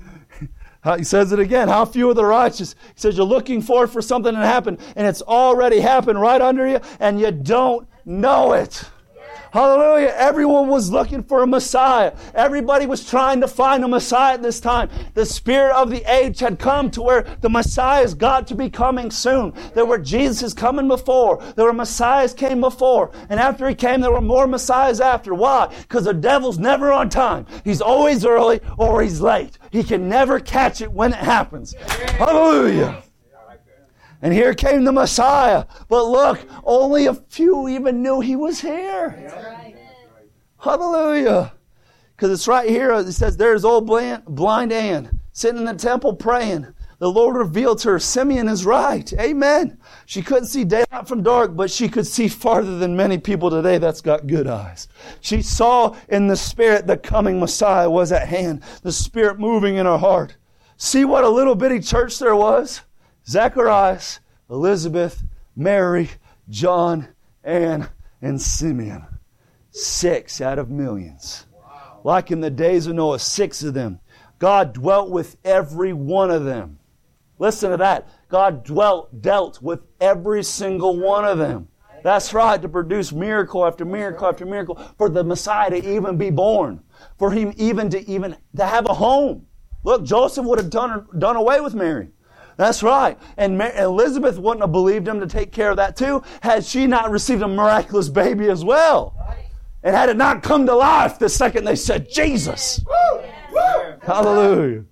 He says it again. How few are the righteous? He says you're looking forward for something to happen, and it's already happened right under you, and you don't know it. Hallelujah. Everyone was looking for a Messiah. Everybody was trying to find a Messiah at this time. The spirit of the age had come to where the Messiah's got to be coming soon. There were Jesus coming before. There were Messiahs came before. And after he came, there were more Messiahs after. Why? Because the devil's never on time. He's always early or he's late. He can never catch it when it happens. Hallelujah. And here came the Messiah. But look, only a few even knew he was here. Right. Hallelujah. Because it's right here. It says, there's old blind Anne sitting in the temple praying. The Lord revealed to her, Simeon is right. Amen. She couldn't see daylight from dark, but she could see farther than many people today that's got good eyes. She saw in the Spirit the coming Messiah was at hand. The Spirit moving in her heart. See what a little bitty church there was? Zacharias, Elizabeth, Mary, John, Anne, and Simeon. Six out of millions. Wow. Like in the days of Noah, six of them. God dwelt with every one of them. Listen to that. God dwelt, dealt with every single one of them. That's right, to produce miracle after miracle after miracle, for the Messiah to even be born, for him even to even to have a home. Look, Joseph would have done, done away with Mary. That's right. And Elizabeth wouldn't have believed him to take care of that too, had she not received a miraculous baby as well. And had it not come to life the second they said, Jesus. Woo! Woo! Hallelujah.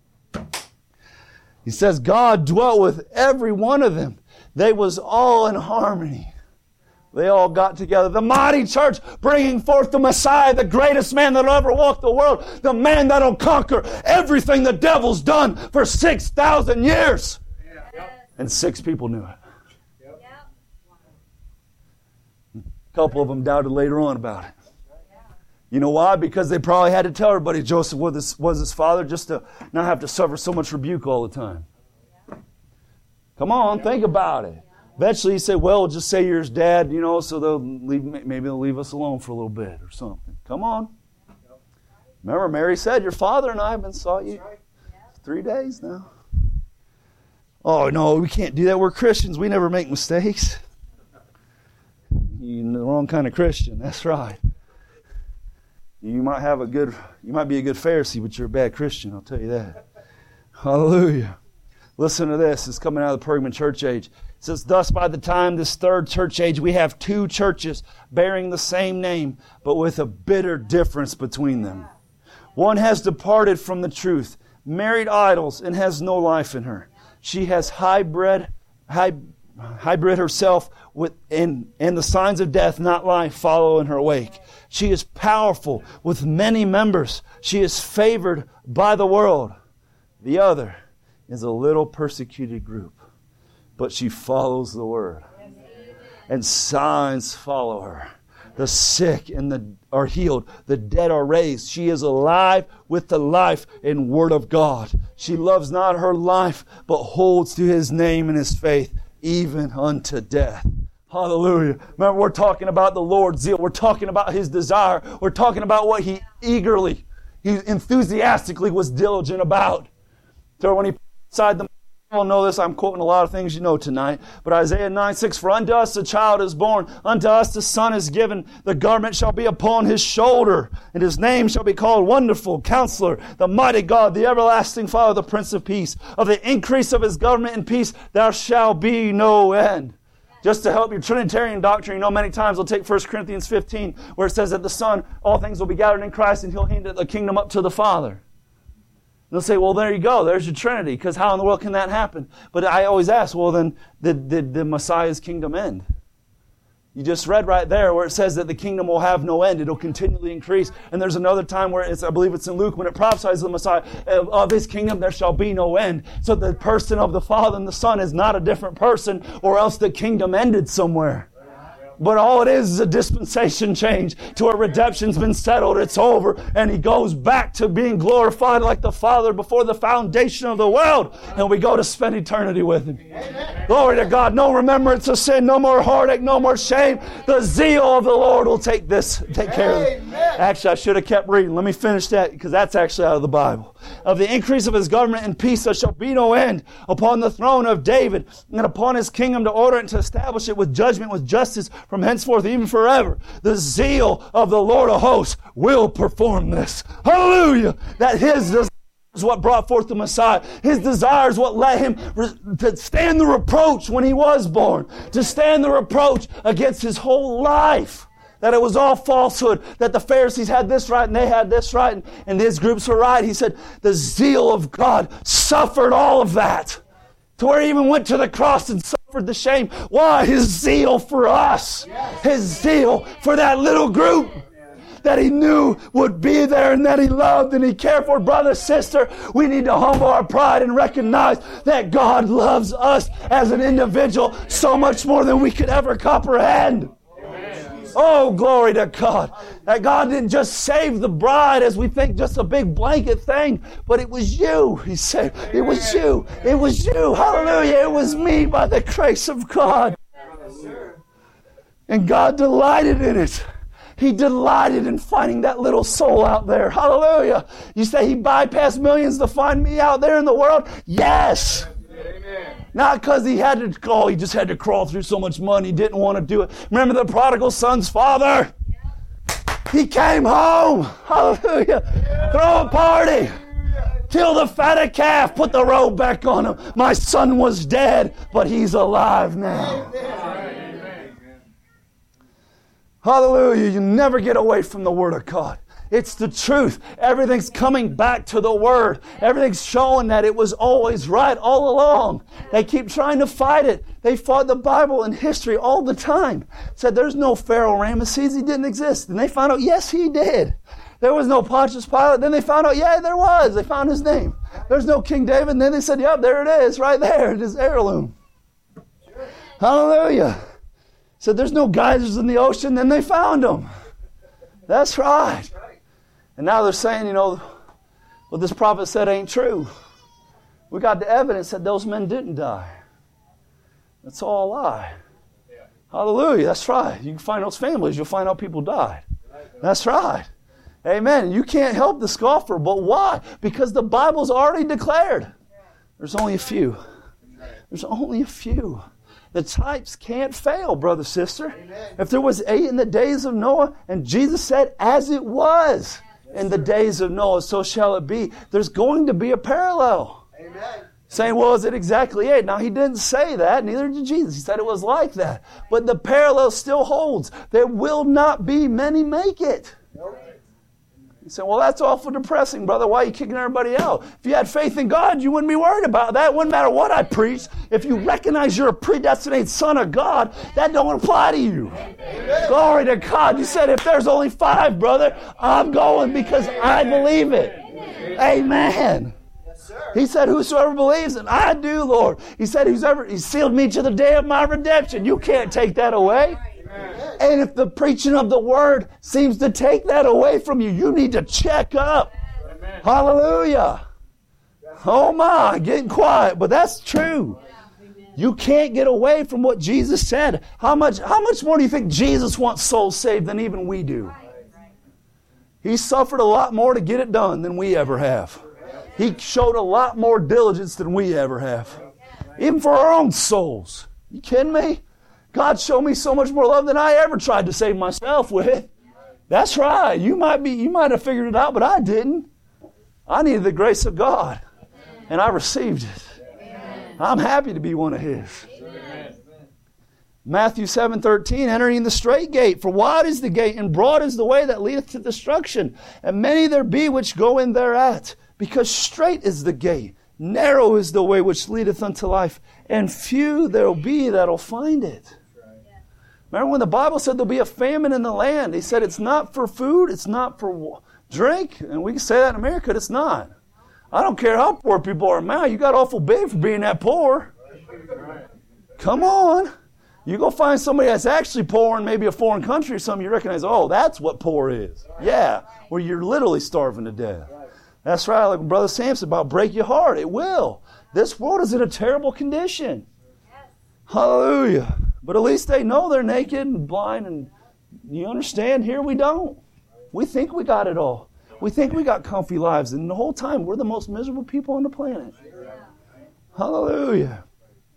He says God dwelt with every one of them. They was all in harmony. They all got together. The mighty church bringing forth the Messiah, the greatest man that'll ever walk the world. The man that'll conquer everything the devil's done for six thousand years. And six people knew it. A couple of them doubted later on about it. You know why? Because they probably had to tell everybody Joseph was his, was his father just to not have to suffer so much rebuke all the time. Come on, think about it. Eventually he said, well, just say you're his dad, you know, so they'll leave, maybe they'll leave us alone for a little bit or something. Come on. Remember, Mary said, your father and I have been sought you three days now. Oh, no, we can't do that. We're Christians. We never make mistakes. You're the wrong kind of Christian. That's right. You might have a good, you might be a good Pharisee, but you're a bad Christian. I'll tell you that. Hallelujah. Listen to this. It's coming out of the Pergamon church age. It says, thus by the time this third church age, we have two churches bearing the same name, but with a bitter difference between them. One has departed from the truth, married idols, and has no life in her. She has hybrid, high, hybrid herself with, and, and the signs of death, not life, follow in her wake. She is powerful with many members. She is favored by the world. The other is a little persecuted group, but she follows the word. And signs follow her. The sick and the are healed. The dead are raised. She is alive with the life and word of God. She loves not her life, but holds to his name and his faith, even unto death. Hallelujah. Remember, we're talking about the Lord's zeal. We're talking about his desire. We're talking about what he eagerly, he enthusiastically was diligent about. So when he inside the, you all know this, I'm quoting a lot of things you know tonight, but Isaiah nine six, for unto us a child is born, unto us the son is given, the garment shall be upon his shoulder, and his name shall be called Wonderful, Counselor, the Mighty God, the Everlasting Father, the Prince of Peace. Of the increase of his government and peace there shall be no end. Just to help your Trinitarian doctrine, you know, many times we'll take First Corinthians fifteen, where it says that the Son, all things will be gathered in Christ, and he'll hand the kingdom up to the Father. They'll say, well, there you go. There's your Trinity. Because how in the world can that happen? But I always ask, well, then, did, did the Messiah's kingdom end? You just read right there where it says that the kingdom will have no end. It'll continually increase. And there's another time where it's, I believe it's in Luke, when it prophesies the Messiah, of, of his kingdom there shall be no end. So the person of the Father and the Son is not a different person, or else the kingdom ended somewhere. But all it is is a dispensation change to where redemption's been settled. It's over. And he goes back to being glorified like the Father before the foundation of the world. And we go to spend eternity with him. Amen. Glory to God. No remembrance of sin. No more heartache. No more shame. The zeal of the Lord will take this, take care of it. Actually, I should have kept reading. Let me finish that, because that's actually out of the Bible. Of the increase of his government and peace there shall be no end upon the throne of David and upon his kingdom, to order and to establish it with judgment, with justice from henceforth even forever. The zeal of the Lord of hosts will perform this. Hallelujah! That his desire is what brought forth the Messiah. His desire is what led him to stand the reproach when he was born, to stand the reproach against his whole life. That it was all falsehood, that the Pharisees had this right and they had this right, and, and his groups were right. He said the zeal of God suffered all of that, to where he even went to the cross and suffered the shame. Why? His zeal for us. His zeal for that little group that he knew would be there and that he loved and he cared for. Brother, sister, we need to humble our pride and recognize that God loves us as an individual so much more than we could ever comprehend. Oh, glory to God. That God didn't just save the bride as we think just a big blanket thing, but it was you. He said, it was you. It was you. Hallelujah. It was me by the grace of God. And God delighted in it. He delighted in finding that little soul out there. Hallelujah. You say he bypassed millions to find me out there in the world? Yes. Amen. Not because he had to crawl, he just had to crawl through so much money, he didn't want to do it. Remember the prodigal son's father? Yeah. He came home. Hallelujah. Yeah. Throw a party. Yeah. Kill the fatted calf. Put the robe back on him. My son was dead, but he's alive now. Amen. Hallelujah. You never get away from the Word of God. It's the truth. Everything's coming back to the Word. Everything's showing that it was always right all along. They keep trying to fight it. They fought the Bible and history all the time. Said there's no Pharaoh Ramesses. He didn't exist. And they found out, yes, he did. There was no Pontius Pilate. Then they found out, yeah, there was. They found his name. There's no King David. And then they said, yep, there it is, right there. It is heirloom. Hallelujah. Said there's no geysers in the ocean. Then they found them. That's right. And now they're saying, you know, what this prophet said ain't true. We got the evidence that those men didn't die. That's all a lie. Hallelujah. That's right. You can find those families. You'll find out people died. That's right. Amen. You can't help the scoffer. But why? Because the Bible's already declared. There's only a few. There's only a few. The types can't fail, brother, sister. If there was eight in the days of Noah, and Jesus said, as it was in the days of Noah, so shall it be. There's going to be a parallel. Amen. Saying, well, is it exactly eight? Now, he didn't say that. Neither did Jesus. He said it was like that. But the parallel still holds. There will not be many make it. Nope. You say, well, that's awful depressing, brother. Why are you kicking everybody out? If you had faith in God, you wouldn't be worried about that. It wouldn't matter what I preached. If you recognize you're a predestinated son of God, that don't apply to you. Amen. Glory to God. You said, if there's only five, brother, I'm going because I believe it. Amen. Amen. He said, whosoever believes, and I do, Lord. He said, whosoever, he sealed me to the day of my redemption. You can't take that away. Amen. And if the preaching of the word seems to take that away from you, you need to check up. Amen. Hallelujah. Oh my, getting quiet, but that's true. You can't get away from what Jesus said. How much, how much more do you think Jesus wants souls saved than even we do? He suffered a lot more to get it done than we ever have. He showed a lot more diligence than we ever have. Even for our own souls. You kidding me? God showed me so much more love than I ever tried to save myself with. That's right. You might be, you might have figured it out, but I didn't. I needed the grace of God. And I received it. I'm happy to be one of His. Matthew seven thirteen, entering the straight gate. For wide is the gate, and broad is the way that leadeth to destruction. And many there be which go in thereat. Because straight is the gate, narrow is the way which leadeth unto life, and few there'll be that'll find it. Remember when the Bible said there'll be a famine in the land? He said it's not for food, it's not for drink, and we can say that in America, but it's not. I don't care how poor people are. Man, you got awful big for being that poor. Come on. You go find somebody that's actually poor in maybe a foreign country or something, you recognize, oh, that's what poor is. Yeah, where you're literally starving to death. That's right, like Brother Sam said about break your heart. It will. This world is in a terrible condition. Yes. Hallelujah. But at least they know they're naked and blind, and you understand? Here we don't. We think we got it all. We think we got comfy lives, and the whole time we're the most miserable people on the planet. Hallelujah.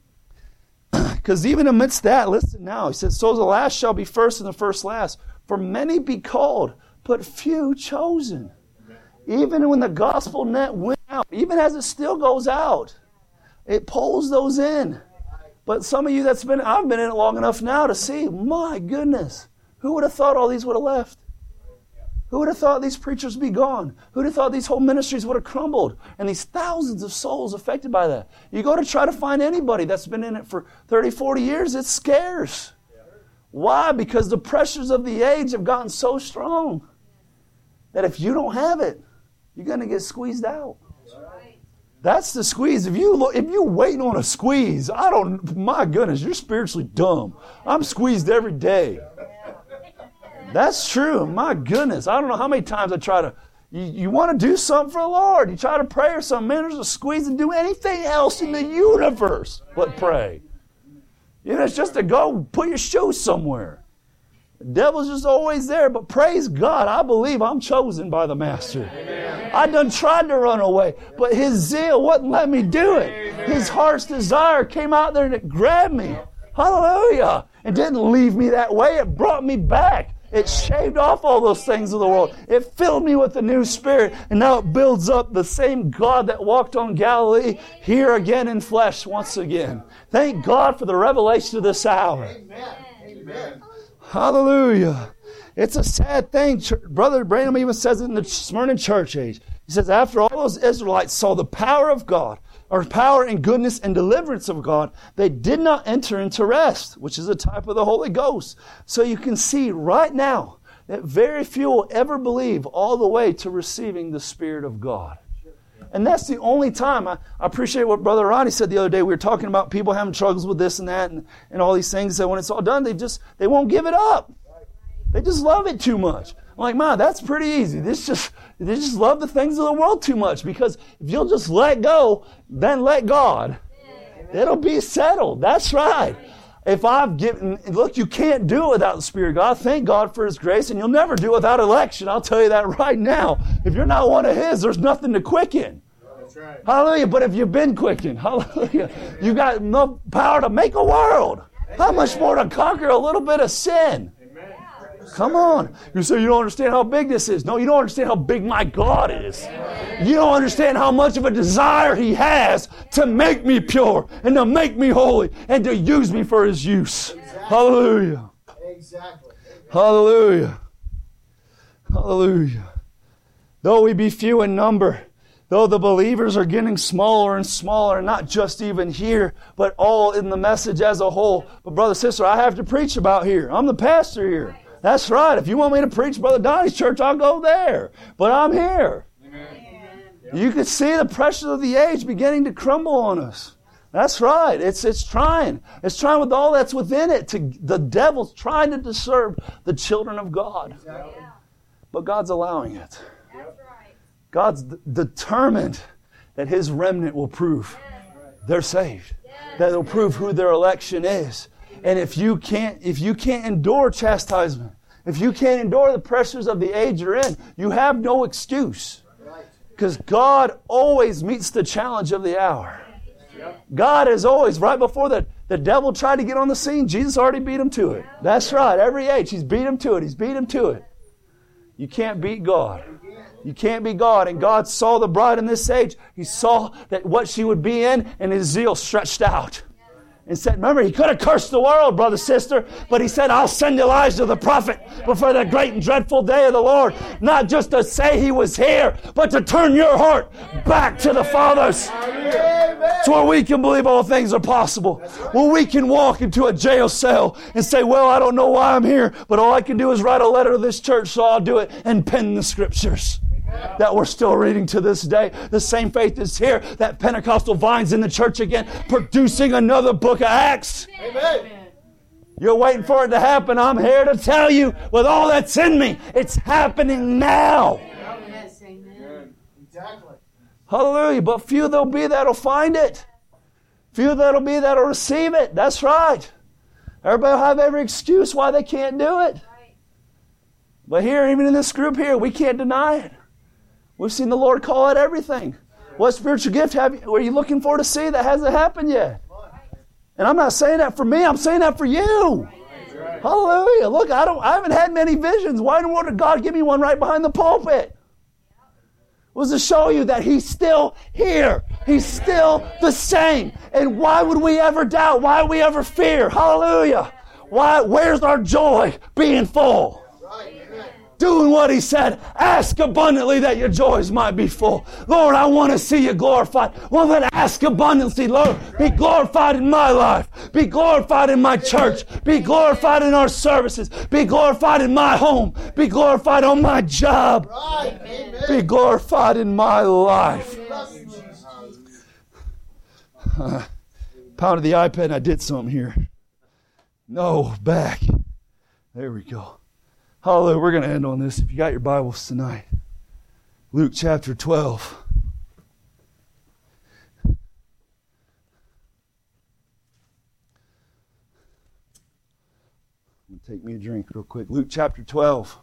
Because even amidst that, listen now, he says, so the last shall be first and the first last. For many be called, but few chosen. Even when the gospel net went out, even as it still goes out, it pulls those in. But some of you that's been, I've been in it long enough now to see, my goodness, who would have thought all these would have left? Who would have thought these preachers would be gone? Who would have thought these whole ministries would have crumbled? And these thousands of souls affected by that. You go to try to find anybody that's been in it for thirty, forty years, it's scarce. Why? Because the pressures of the age have gotten so strong that if you don't have it, you're going to get squeezed out. That's the squeeze. If you look, if you're waiting on a squeeze, I don't, my goodness, you're spiritually dumb. I'm squeezed every day. That's true. My goodness. I don't know how many times I try to, you, you want to do something for the Lord. You try to pray or something. Man, there's a squeeze and do anything else in the universe but pray. You know, it's just to go put your shoes somewhere. The devil's just always there, but praise God, I believe I'm chosen by the Master. Amen. I done tried to run away, but His zeal wouldn't let me do it. Amen. His heart's desire came out there and it grabbed me. Hallelujah. It didn't leave me that way. It brought me back. It shaved off all those things of the world. It filled me with the new spirit, and now it builds up the same God that walked on Galilee here again in flesh once again. Thank God for the revelation of this hour. Amen. Amen. Hallelujah. It's a sad thing. Brother Branham even says it in the Smyrna church age. He says, after all those Israelites saw the power of God, or power and goodness and deliverance of God, they did not enter into rest, which is a type of the Holy Ghost. So you can see right now that very few will ever believe all the way to receiving the Spirit of God. And that's the only time. I, I appreciate what Brother Ronnie said the other day. We were talking about people having struggles with this and that and, and all these things. That when it's all done, they just they won't give it up. They just love it too much. I'm like, Ma, that's pretty easy. This just they just love the things of the world too much, because if you'll just let go, then let God, it'll be settled. That's right. If I've given, look, you can't do it without the Spirit of God. Thank God for His grace, and you'll never do it without election. I'll tell you that right now. If you're not one of His, there's nothing to quicken. That's right. Hallelujah. But if you've been quickened, hallelujah, you got enough power to make a world. How much more to conquer a little bit of sin? Come on. You say you don't understand how big this is. No, you don't understand how big my God is. You don't understand how much of a desire He has to make me pure and to make me holy and to use me for His use. Exactly. Hallelujah. Exactly. Hallelujah. Hallelujah. Though we be few in number, though the believers are getting smaller and smaller, not just even here, but all in the message as a whole. But brother, sister, I have to preach about here. I'm the pastor here. That's right. If you want me to preach Brother Donnie's church, I'll go there. But I'm here. Amen. You can see the pressure of the age beginning to crumble on us. That's right. It's it's trying. It's trying with all that's within it. To, the devil's trying to disturb the children of God. Exactly. But God's allowing it. That's right. God's d- determined that His remnant will prove they're saved. That it'll prove who their election is. And if you can't, if you can't endure chastisement, if you can't endure the pressures of the age you're in, you have no excuse. Because God always meets the challenge of the hour. God is always, right before the, the devil tried to get on the scene, Jesus already beat him to it. That's right. Every age, He's beat him to it. He's beat him to it. You can't beat God. You can't beat God. And God saw the bride in this age. He saw that what she would be in, and His zeal stretched out. And said, remember, He could have cursed the world, brother, sister, but He said, I'll send Elijah the prophet before the great and dreadful day of the Lord. Not just to say He was here, but to turn your heart back to the Father's. To where we can believe all things are possible. Where we can walk into a jail cell and say, well, I don't know why I'm here, but all I can do is write a letter to this church, so I'll do it, and pen the Scriptures that we're still reading to this day. The same faith is here. That Pentecostal vine's in the church again, producing another book of Acts. Amen. You're waiting for it to happen. I'm here to tell you, with all that's in me, it's happening now. Yes, amen. Exactly. Hallelujah. But few there'll be that'll find it. Few that'll be that'll receive it. That's right. Everybody will have every excuse why they can't do it. But here, even in this group here, we can't deny it. We've seen the Lord call out everything. What spiritual gift have you, are you looking for to see that hasn't happened yet? And I'm not saying that for me. I'm saying that for you. Hallelujah. Look, I don't. I haven't had many visions. Why in the world did God give me one right behind the pulpit? It was to show you that He's still here. He's still the same. And why would we ever doubt? Why would we ever fear? Hallelujah. Why? Where's our joy? Being full. Doing what He said. Ask abundantly that your joys might be full. Lord, I want to see You glorified. Well, then ask abundantly, Lord. Be glorified in my life. Be glorified in my church. Be glorified in our services. Be glorified in my home. Be glorified on my job. Be glorified in my life. Uh, pounded the iPad and I did something here. No, back. There we go. Hallelujah. We're going to end on this. If you got your Bibles tonight, Luke chapter twelve. I'm going to take me a drink real quick. Luke chapter twelve.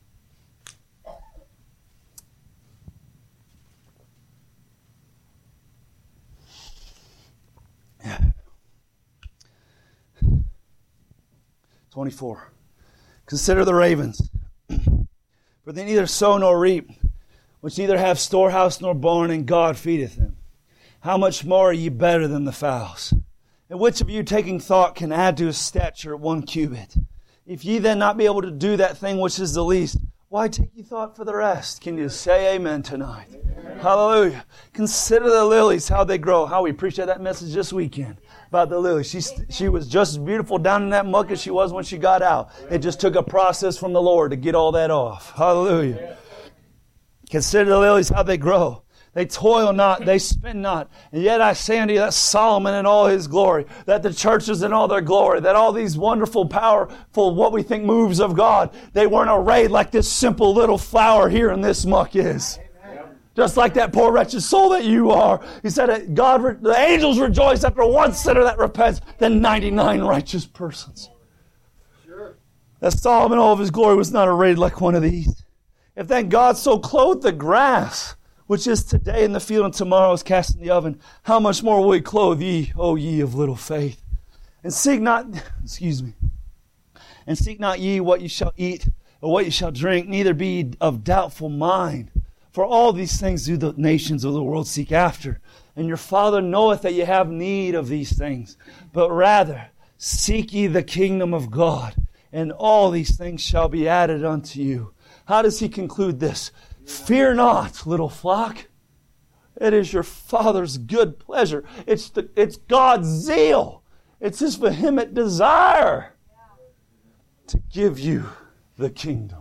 twenty-four. Consider the ravens, for they neither sow nor reap, which neither have storehouse nor barn, and God feedeth them. How much more are ye better than the fowls? And which of you, taking thought, can add to his stature one cubit? If ye then not be able to do that thing which is the least, why take ye thought for the rest? Can you say amen tonight? Amen. Hallelujah. Consider the lilies, how they grow. How we appreciate that message this weekend about the lilies. She, she was just as beautiful down in that muck as she was when she got out. It just took a process from the Lord to get all that off. Hallelujah. Consider the lilies, how they grow. They toil not, they spin not. And yet I say unto you that Solomon in all his glory, that the churches in all their glory, that all these wonderful, powerful, what we think moves of God, they weren't arrayed like this simple little flower here in this muck is. Just like that poor wretched soul that you are. He said that God, the angels rejoice after one sinner that repents than ninety-nine righteous persons. Sure. That Solomon, all of his glory, was not arrayed like one of these. If then God so clothed the grass, which is today in the field and tomorrow is cast in the oven, how much more will He clothe ye, O ye of little faith? And seek not, excuse me, and seek not ye what ye shall eat or what ye shall drink, neither be ye of doubtful mind. For all these things do the nations of the world seek after. And your Father knoweth that ye have need of these things. But rather, seek ye the kingdom of God, and all these things shall be added unto you. How does He conclude this? Fear not, little flock. It is your Father's good pleasure. It's, the, it's God's zeal. It's His vehement desire to give you the kingdom.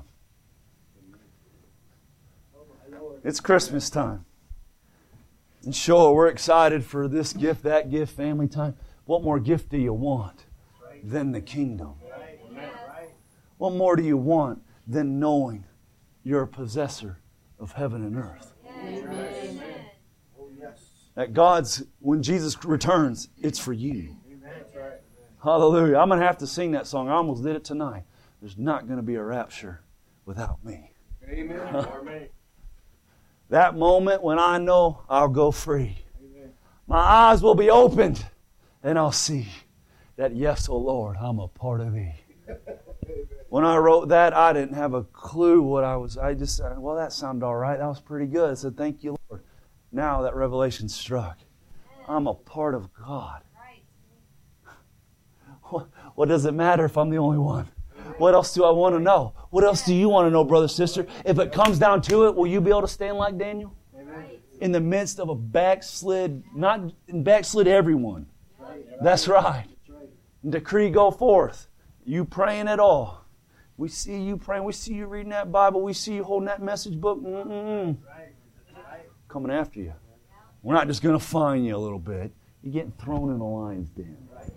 It's Christmas time. And sure, we're excited for this gift, that gift, family time. What more gift do you want than the kingdom? What more do you want than knowing you're a possessor of heaven and earth? That God's, when Jesus returns, it's for you. Hallelujah. I'm going to have to sing that song. I almost did it tonight. There's not going to be a rapture without me. Amen. That moment when I know I'll go free. Amen. My eyes will be opened and I'll see that, yes, O Lord, I'm a part of Thee. When I wrote that, I didn't have a clue what I was. I just said, well, that sounded all right. That was pretty good. I said, thank you, Lord. Now that revelation struck. I'm a part of God. What, what does it matter if I'm the only one? What else do I want to know? What else do you want to know, brother, sister? If it comes down to it, will you be able to stand like Daniel? Amen. In the midst of a backslid, not backslid everyone. That's right. And decree go forth. You praying at all. We see you praying. We see you reading that Bible. We see you holding that message book. Mm-mm. Coming after you. We're not just going to fine you a little bit. You're getting thrown in the lion's den.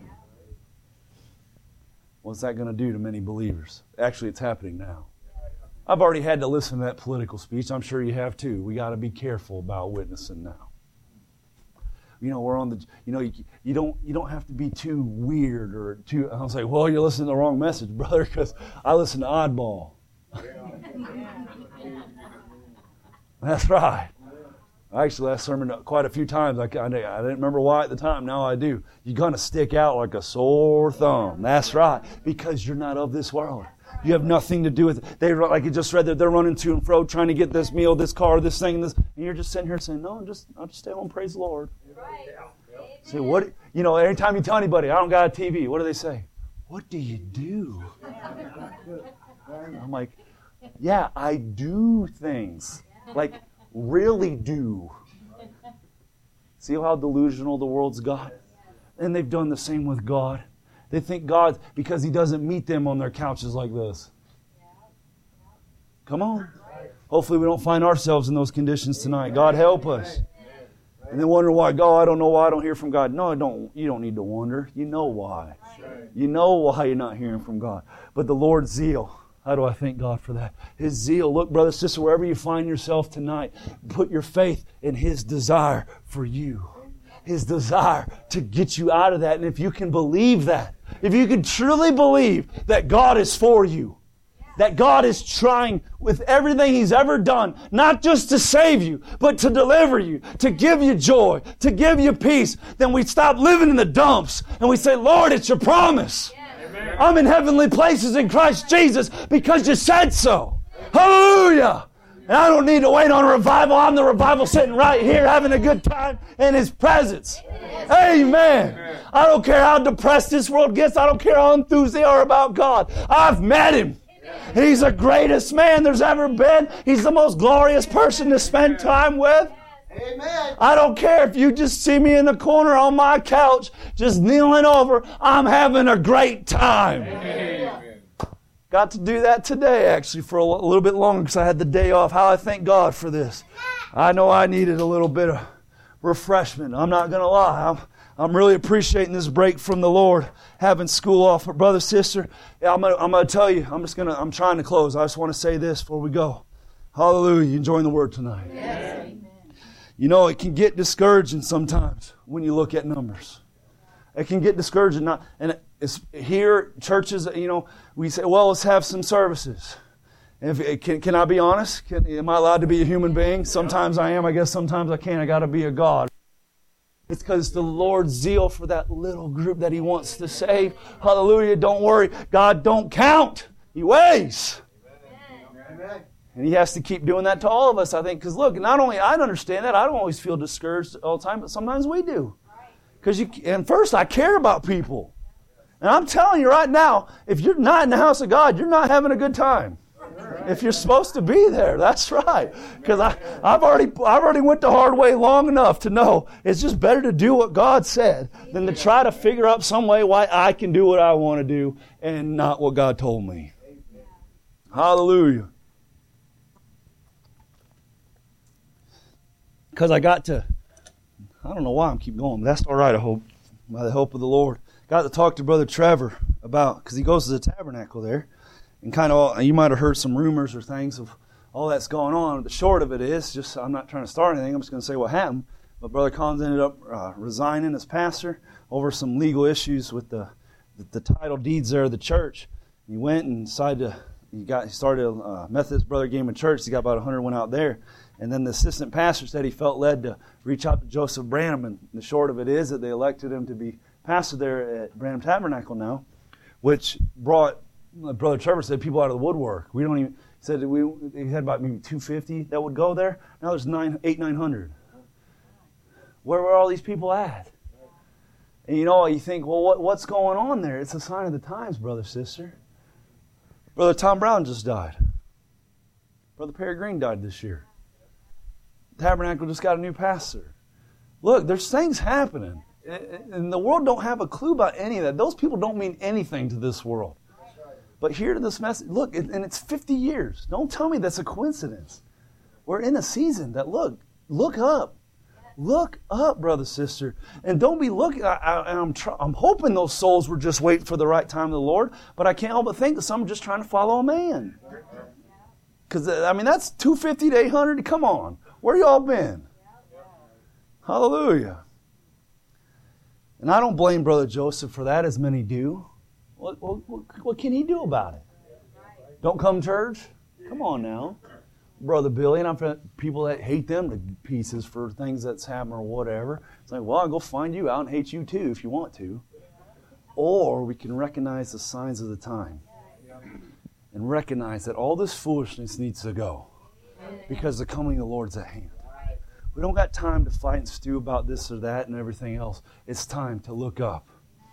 What's that going to do to many believers? Actually, it's happening now. I've already had to listen to that political speech. I'm sure you have too. We got to be careful about witnessing now. You know, we're on the. You know, you, you don't. You don't have to be too weird or too. I'll say, well, you're listening to the wrong message, brother, because I listen to Oddball. That's right. Actually, that sermon quite a few times. I, I, I didn't remember why at the time. Now I do. You're going to stick out like a sore thumb. That's right. Because you're not of this world. You have nothing to do with it. They, like you just read, that they're running to and fro trying to get this meal, this car, this thing, and this. And you're just sitting here saying, no, I'm just, I'll just stay home and praise the Lord. Right. Say, what, you know, every time you tell anybody, I don't got a T V, what do they say? What do you do? I'm like, yeah, I do things. Like, really do. See how delusional the world's got? And they've done the same with God. They think God, because He doesn't meet them on their couches like this. Come on. Hopefully we don't find ourselves in those conditions tonight. God help us. And then wonder why, God, I don't know why I don't hear from God. No, don't. You don't need to wonder. You know why. You know why you're not hearing from God. But the Lord's zeal. How do I thank God for that? His zeal. Look, brother, sister, wherever you find yourself tonight, put your faith in His desire for you. His desire to get you out of that. And if you can believe that, if you can truly believe that God is for you, that God is trying with everything He's ever done, not just to save you, but to deliver you, to give you joy, to give you peace, then we stop living in the dumps and we say, Lord, it's Your promise. I'm in heavenly places in Christ Jesus because You said so. Hallelujah. And I don't need to wait on a revival. I'm the revival sitting right here having a good time in His presence. Amen. Amen. I don't care how depressed this world gets. I don't care how enthused they are about God. I've met Him. He's the greatest man there's ever been. He's the most glorious person to spend time with. Amen. I don't care if you just see me in the corner on my couch, just kneeling over. I'm having a great time. Amen. Got to do that today, actually, for a little bit longer because I had the day off. How I thank God for this. I know I needed a little bit of refreshment. I'm not going to lie. I'm, I'm really appreciating this break from the Lord, having school off. But brother, sister, I'm going I'm to tell you, I'm just going to, I'm trying to close. I just want to say this before we go. Hallelujah. You enjoying the word tonight? Yes. You know, it can get discouraging sometimes when you look at numbers. It can get discouraging. Not, and it's here, churches, you know, we say, well, let's have some services. If, can, can I be honest? Can, am I allowed to be a human being? Sometimes I am. I guess sometimes I can't. I got to be a God. It's because the Lord's zeal for that little group that He wants to save. Hallelujah. Don't worry. God don't count. He weighs. Amen. And He has to keep doing that to all of us, I think. Because look, not only I understand that, I don't always feel discouraged all the time, but sometimes we do. Because you, and first, I care about people. And I'm telling you right now, if you're not in the house of God, you're not having a good time. If you're supposed to be there, that's right. Because I, I've already, I've already went the hard way long enough to know it's just better to do what God said than to try to figure out some way why I can do what I want to do and not what God told me. Hallelujah. Because I got to, I don't know why I'm keep going, but that's all right, I hope, by the help of the Lord. Got to talk to Brother Trevor about, because he goes to the tabernacle there, and kind of, you might have heard some rumors or things of all that's going on. The short of it is, just I'm not trying to start anything, I'm just going to say what happened. But Brother Collins ended up uh, resigning as pastor over some legal issues with the, the, the title deeds there of the church. He went and decided to, he got, he started a uh, Methodist Brother Game of Church. He got about one hundred went out there. And then the assistant pastor said he felt led to reach out to Joseph Branham. And the short of it is that they elected him to be pastor there at Branham Tabernacle now, which brought, Brother Trevor said, people out of the woodwork. We don't even, he said that we he had about maybe two hundred fifty that would go there. Now there's nine, eight, nine hundred. Where were all these people at? And you know, you think, well, what, what's going on there? It's a sign of the times, brother, sister. Brother Tom Brown just died. Brother Perry Green died this year. Tabernacle just got a new pastor. Look, there's things happening. And the world don't have a clue about any of that. Those people don't mean anything to this world. But here to this message, look, and it's fifty years. Don't tell me that's a coincidence. We're in a season that, look, look up. Look up, brother, sister. And don't be looking, I, I, I'm, try, I'm hoping those souls were just waiting for the right time of the Lord, but I can't help but think that some are just trying to follow a man. Because, I mean, that's two hundred fifty to eight hundred. Come on. Where y'all been? Hallelujah. And I don't blame Brother Joseph for that, as many do. What, what, what can he do about it? Don't come to church? Come on now. Brother Billy, and I'm people that hate them to pieces for things that's happened or whatever. It's like, well, I'll go find you out and hate you too if you want to. Or we can recognize the signs of the time and recognize that all this foolishness needs to go because the coming of the Lord's at hand. We don't got time to fight and stew about this or that and everything else. It's time to look up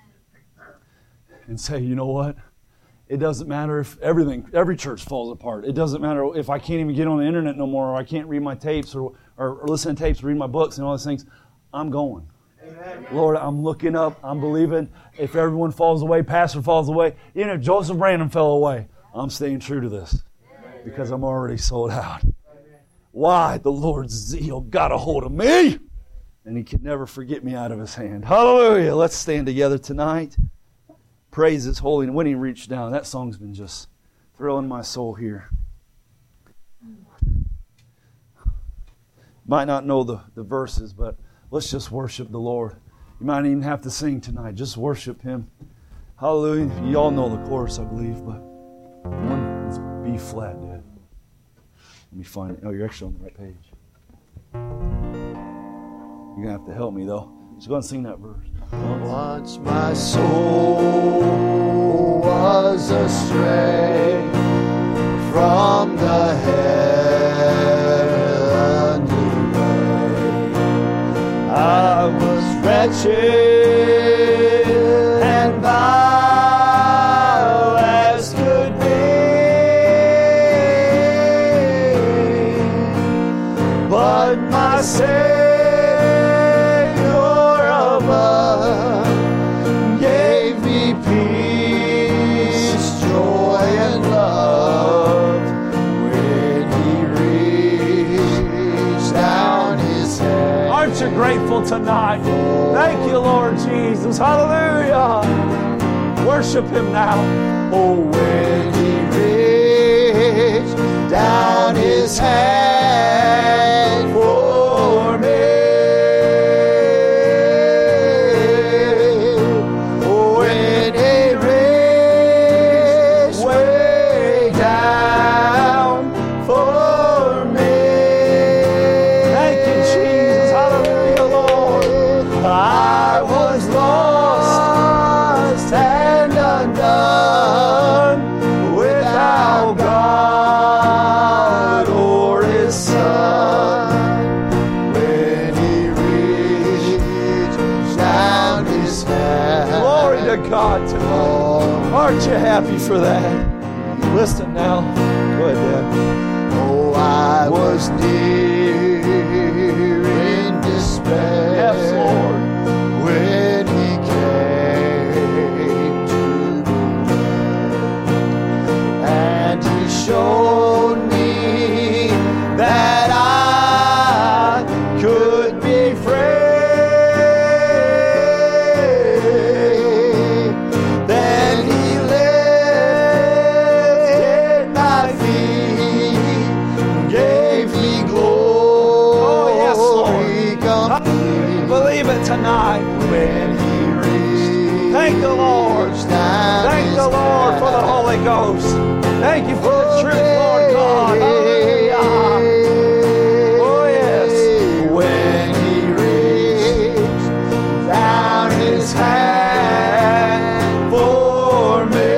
and say, you know what? It doesn't matter if everything, every church falls apart. It doesn't matter if I can't even get on the internet no more, or I can't read my tapes, or, or, or listen to tapes, read my books, and all those things. I'm going. Amen. Lord, I'm looking up. I'm believing. If everyone falls away, pastor falls away, even if Joseph Branham fell away, I'm staying true to this because I'm already sold out. Why? The Lord's zeal got a hold of me, and He can never forget me out of His hand. Hallelujah. Let's stand together tonight. Praise His holy name. When He reached down, that song's been just thrilling my soul here. Might not know the, the verses, but let's just worship the Lord. You might even have to sing tonight. Just worship Him. Hallelujah. You all know the chorus, I believe, but one is B flat, Dad. Let me find it. Oh, you're actually on the right page. You're going to have to help me, though. Just go ahead and sing that verse. Once my soul was astray from the heavenly way. I was wretched and vile as could be, but my Savior tonight. Thank you, Lord Jesus. Hallelujah. Worship Him now. Oh, when He reached down His hand for me. Oh, when He reached way down for me. Thank you, Jesus. Hallelujah, Lord. I was lost and undone without God or His Son. When He reached down His hand. Glory to God tonight. Aren't you happy for that? Listen now. Go ahead, Dad. Oh, I was near in despair. Yes, Lord. When He came to me, and He showed me that I could be free. Then He lifted my feet, gave me glory. Oh, yes, Lord. Complete. Believe it tonight. When He reached Thank the Lord. down Thank His the Lord for the hand. Holy Ghost. Thank you for the truth, Lord God. Hallelujah. Oh, yes. When He reached down His hand for me.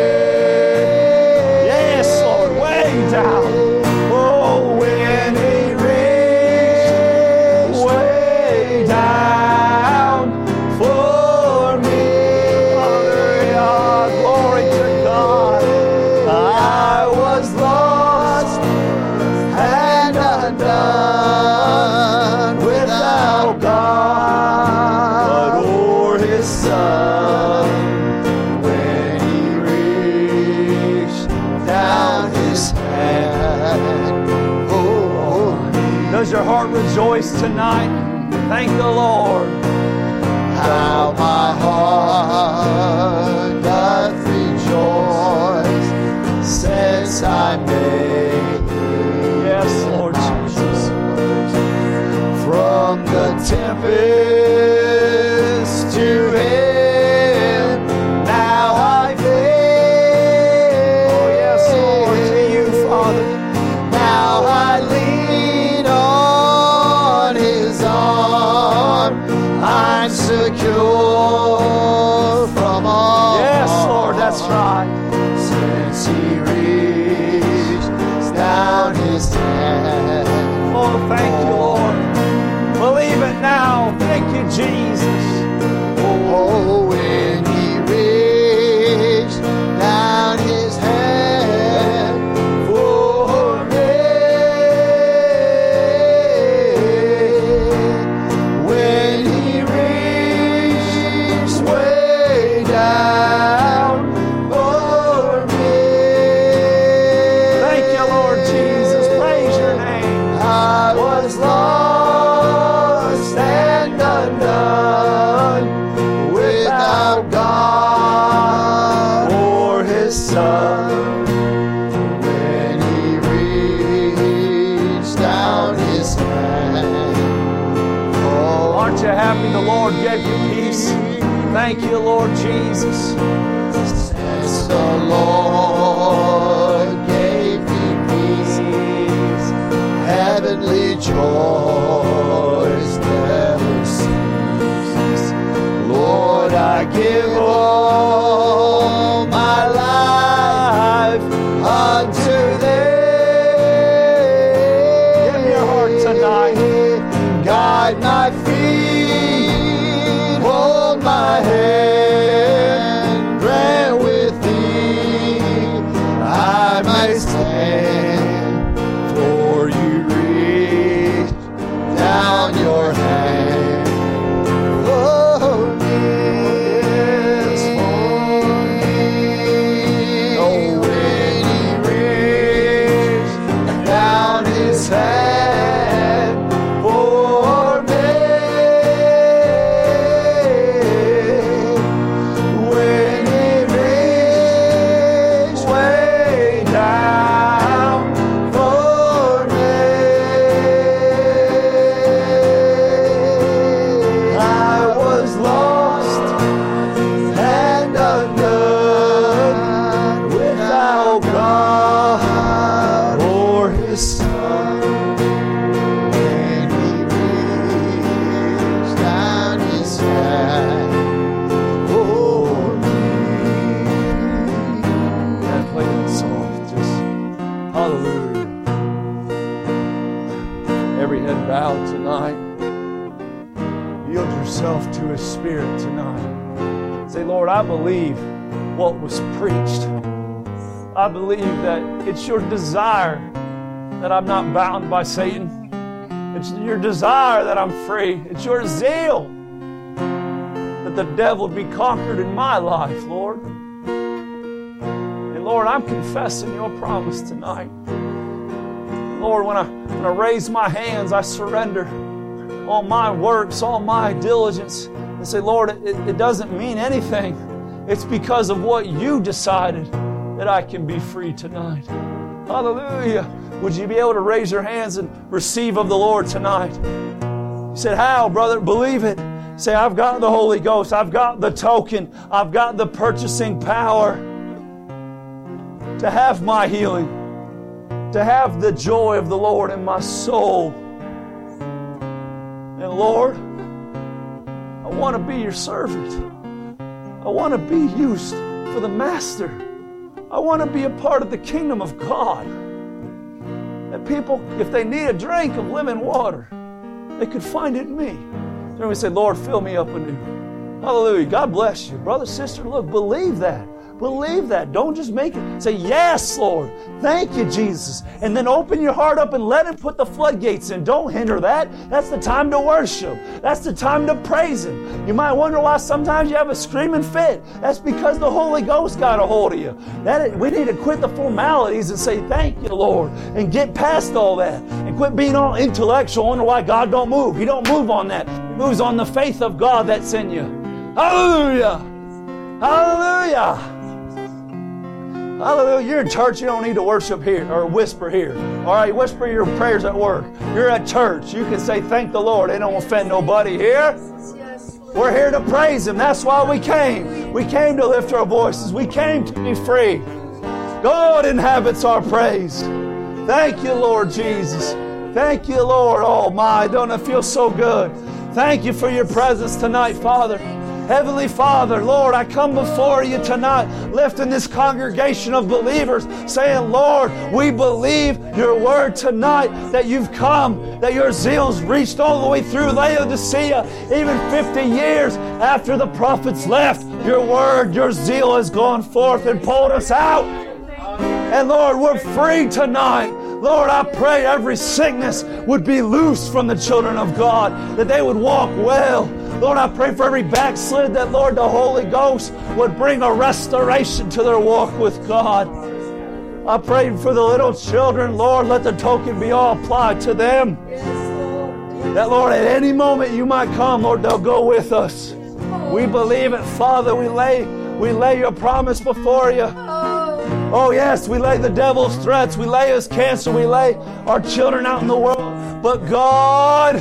Yes, Lord. Way down. Oh, when He reached way down for me. Hallelujah. Glory to God. I was lost and undone without God or His Son. When He reached down His hand for me. Does your heart rejoice tonight? Thank the Lord. How my heart doth rejoice since I made Yes, Lord Jesus. from the tempest to Him. Now I flee. Oh, yes, Lord, to you, Father. Now I lean on His arm. I'm secure from all. Yes, Lord, that's right. Since He reached down His hand. Oh, thank you, Lord. Believe it now. Thank you, Jesus. Oh, when He reached down His hand for me. When He reached way down for me. Thank you, Lord Jesus. Praise your name. I was lost and undone without God or His Son. When He reached down His hand. Oh, Aren't you happy the Lord gave you peace? Thank you, Lord Jesus. since the Lord gave me peace, heavenly joys never cease. Lord, I give all my life unto Thee. Give your heart tonight. Guide my feet, hold my hand, grant with Thee God for His Son, when He reached down His hand for me. Yeah, play that song. Just hallelujah. Every head bowed tonight. Yield yourself to His Spirit tonight. Say, Lord, I believe what was preached. I believe that it's your desire that I'm not bound by Satan. It's your desire that I'm free. It's your zeal that the devil would be conquered in my life, Lord. And Lord, I'm confessing your promise tonight. Lord, when I, when I raise my hands, I surrender all my works, all my diligence, and say, Lord, it, it doesn't mean anything. It's because of what you decided that I can be free tonight. Hallelujah. Would you be able to raise your hands and receive of the Lord tonight? You said, how, brother? Believe it. Say, I've got the Holy Ghost. I've got the token. I've got the purchasing power to have my healing, to have the joy of the Lord in my soul. And Lord, I want to be your servant. I want to be used for the Master. I want to be a part of the kingdom of God. That people, if they need a drink of living water, they could find it in me. Then we say, Lord, fill me up anew. Hallelujah. God bless you. Brother, sister, look, believe that. Believe that. Don't just make it. Say, yes, Lord. Thank you, Jesus. And then open your heart up and let Him put the floodgates in. Don't hinder that. That's the time to worship. That's the time to praise Him. You might wonder why sometimes you have a screaming fit. That's because the Holy Ghost got a hold of you. That we need to quit the formalities and say, thank you, Lord, and get past all that. And quit being all intellectual, wonder why God don't move. He don't move on that. He moves on the faith of God that's in you. Hallelujah. Hallelujah. Hallelujah. You're in church. You don't need to worship here or whisper here. All right, whisper your prayers at work. You're at church. You can say, thank the Lord. They don't offend nobody here. We're here to praise Him. That's why we came. We came to lift our voices. We came to be free. God inhabits our praise. Thank you, Lord Jesus. Thank you, Lord. Oh, my. Don't it feel so good? Thank you for your presence tonight, Father. Heavenly Father, Lord, I come before you tonight, lifting this congregation of believers, saying, Lord, we believe your word tonight, that you've come, that your zeal's reached all the way through Laodicea, even fifty years after the prophets left. Your word, your zeal has gone forth and pulled us out. And Lord, we're free tonight. Lord, I pray every sickness would be loosed from the children of God, that they would walk well. Lord, I pray for every backslid that, Lord, the Holy Ghost would bring a restoration to their walk with God. I pray for the little children, Lord, let the token be all applied to them. That, Lord, at any moment you might come, Lord, they'll go with us. We believe it, Father. We lay, we lay your promise before you. Oh, yes, we lay the devil's threats. We lay his cancer. We lay our children out in the world. But God,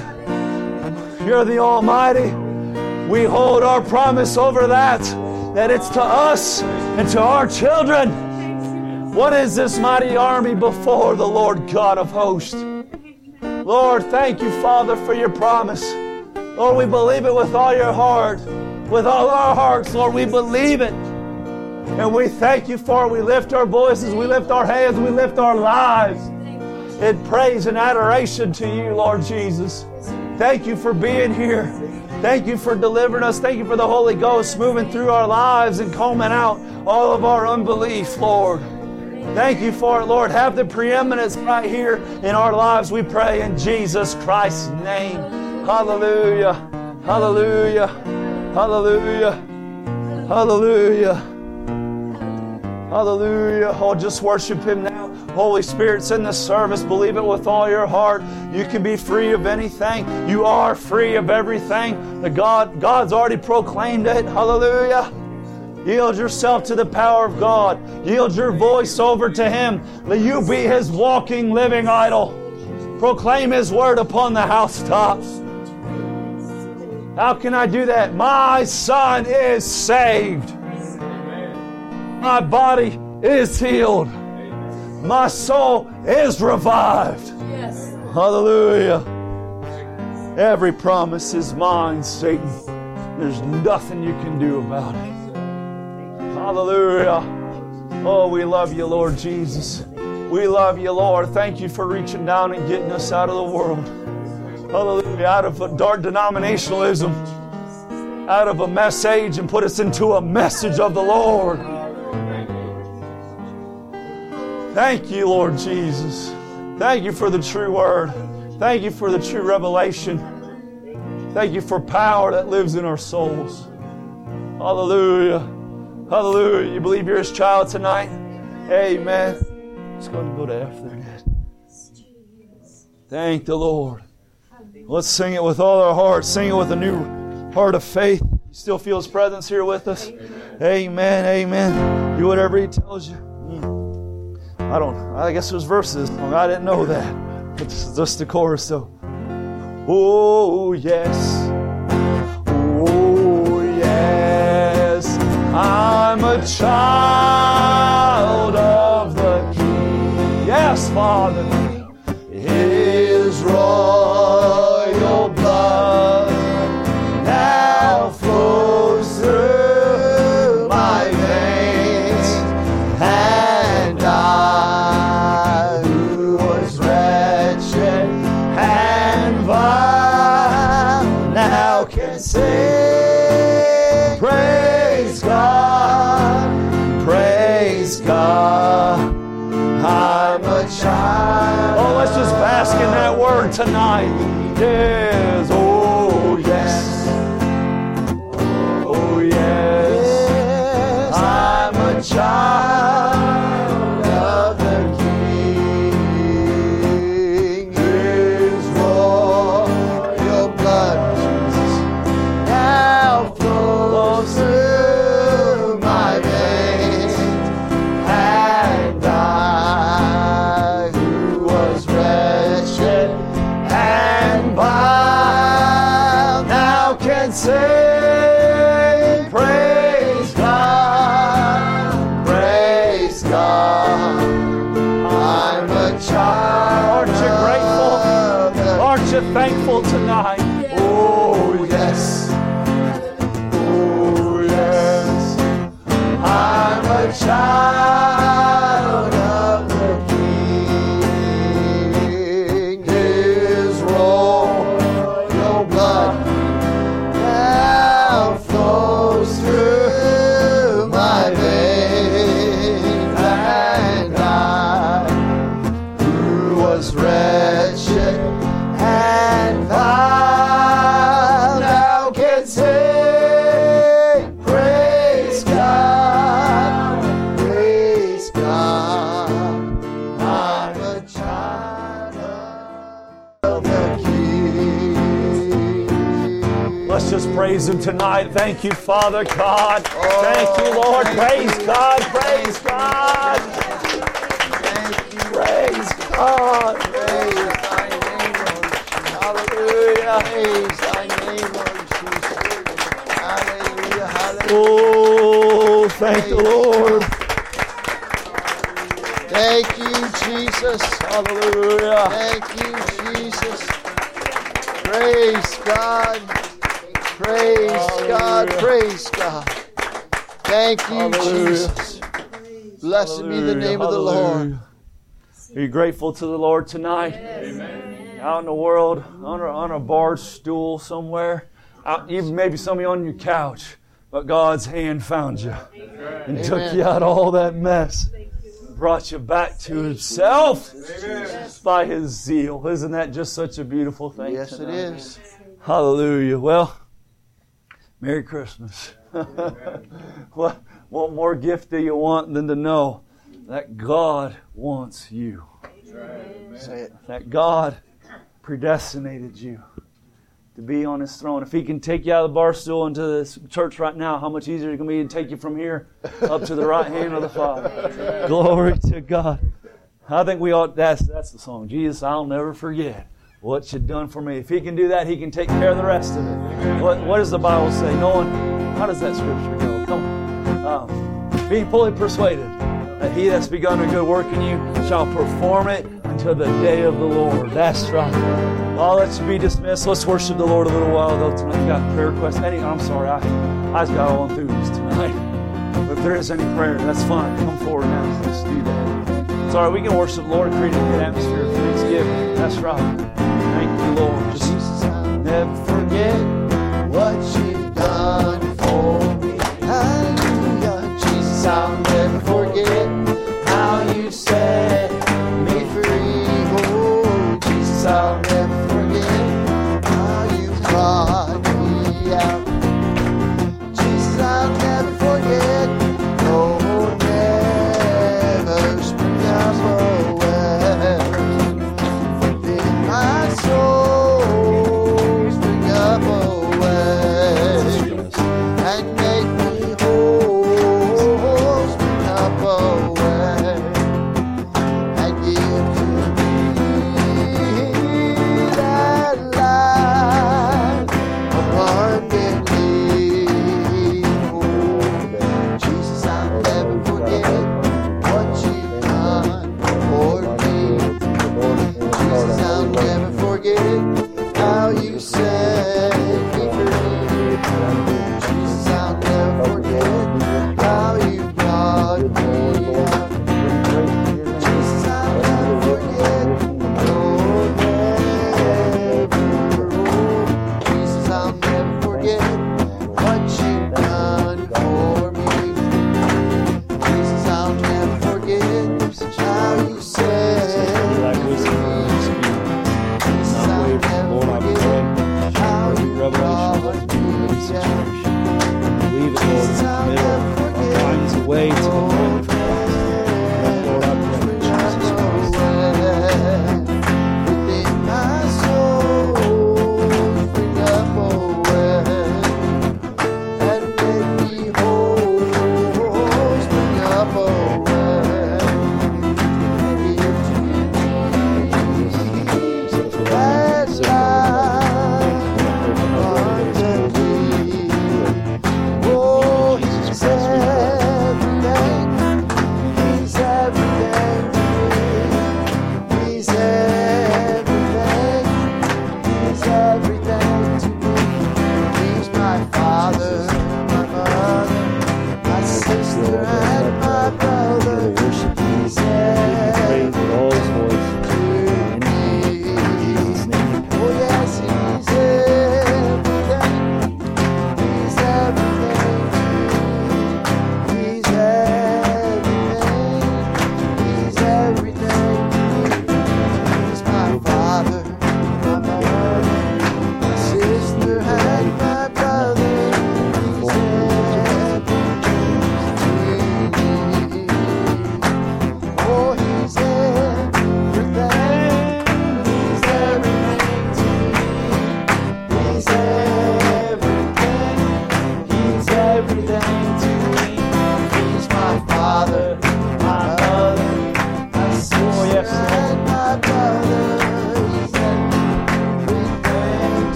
you're the Almighty. We hold our promise over that, that it's to us and to our children. What is this mighty army before the Lord God of hosts? Lord, thank you, Father, for your promise. Lord, we believe it with all your heart. With all our hearts, Lord, we believe it. And we thank you for it. We lift our voices, we lift our hands, we lift our lives in praise and adoration to you, Lord Jesus. Thank you for being here. Thank you for delivering us. Thank you for the Holy Ghost moving through our lives and combing out all of our unbelief, Lord. Thank you for it, Lord. Have the preeminence right here in our lives, we pray in Jesus Christ's name. Hallelujah. Hallelujah. Hallelujah. Hallelujah. Hallelujah. Oh, just worship Him now. Holy Spirit's in the service. Believe it with all your heart. You can be free of anything. You are free of everything. The God, God's already proclaimed it. Hallelujah. Yield yourself to the power of God. Yield your voice over to Him. Let you be His walking, living idol. Proclaim His word upon the housetops. How can I do that? My son is saved. My body is healed. My soul is revived. Yes. Hallelujah. Every promise is mine, Satan. There's nothing you can do about it. Hallelujah. Oh, we love you, Lord Jesus. We love you, Lord. Thank you for reaching down and getting us out of the world. Hallelujah. Out of a dark denominationalism. Out of a message and put us into a message of the Lord. Thank you, Lord Jesus. Thank you for the true word. Thank you for the true revelation. Thank you for power that lives in our souls. Hallelujah. Hallelujah. You believe you're His child tonight? Amen. Let's go and go to F there, Ned. Thank the Lord. Let's sing it with all our hearts. Sing it with a new heart of faith. You still feel His presence here with us? Amen. Amen. Do whatever He tells you. I don't I guess there's verses. I didn't know that. It's just the chorus though. Oh, yes. Oh, yes. I'm a child of the King. Yes, Father. His royal blood now flows through my veins, and I, who was wretched and vile, now can sing. Praise God, praise God. I'm a child. Oh, let's just bask in that word tonight. Yes, oh yes. Oh yes. I'm a child of the King. His royal blood, Jesus, now flows through my veins, and I, now can sing. Praise God, praise God. I'm a child. Aren't you grateful? Aren't you thankful tonight? Oh yes, oh yes. I'm a child of the King. His royal blood now flows through my veins, and I, who was wretched and vile, now can sing. Praise God, praise God. I'm a child of the King. Let's just praise Him tonight. Thank you, Father God. Oh, thank you, Lord. thank Praise you. God. Praise God. Thank you. Praise God. Praise thy name, Lord. Hallelujah. Praise thy name, Lord Jesus. Hallelujah. Hallelujah. Oh, thank the Lord. Thank you, Jesus. Hallelujah. Thank you, Jesus. Praise God. Praise God. Hallelujah. Praise God. Thank you, Hallelujah. Jesus. Blessed be the name of the Lord. Hallelujah. Are you grateful to the Lord tonight? Amen. Out in the world, on a, on a bar stool somewhere, out, even maybe some of you on your couch, but God's hand found you and Amen. took you out of all that mess, brought you back to Himself. Amen. By His zeal. Isn't that just such a beautiful thing? Yes, it tonight? is. Hallelujah. Well, Merry Christmas. what, what more gift do you want than to know that God wants you? Say it. That God predestinated you to be on His throne. If He can take you out of the bar stool into this church right now, how much easier it can be to take you from here up to the right hand of the Father. Glory to God. I think we ought, that's, that's the song. Jesus, I'll never forget what you've done for me. If He can do that, He can take care of the rest of it. What, what does the Bible say? No one, how does that scripture go? Come on. Um, being fully persuaded that he that's begun a good work in you shall perform it until the day of the Lord. That's right. Well, let's be dismissed. Let's worship the Lord a little while, though, tonight. You got prayer requests? Any, I'm sorry, I, I just got all enthused tonight. But if there is any prayer, that's fine. Come forward now. Let's do that. It's all right. We can worship the Lord, create a good atmosphere of thanksgiving. That's right. Thank you, Lord. Just Jesus, I'll never forget what you've done for me. Hallelujah. Jesus, I'll never forget how you set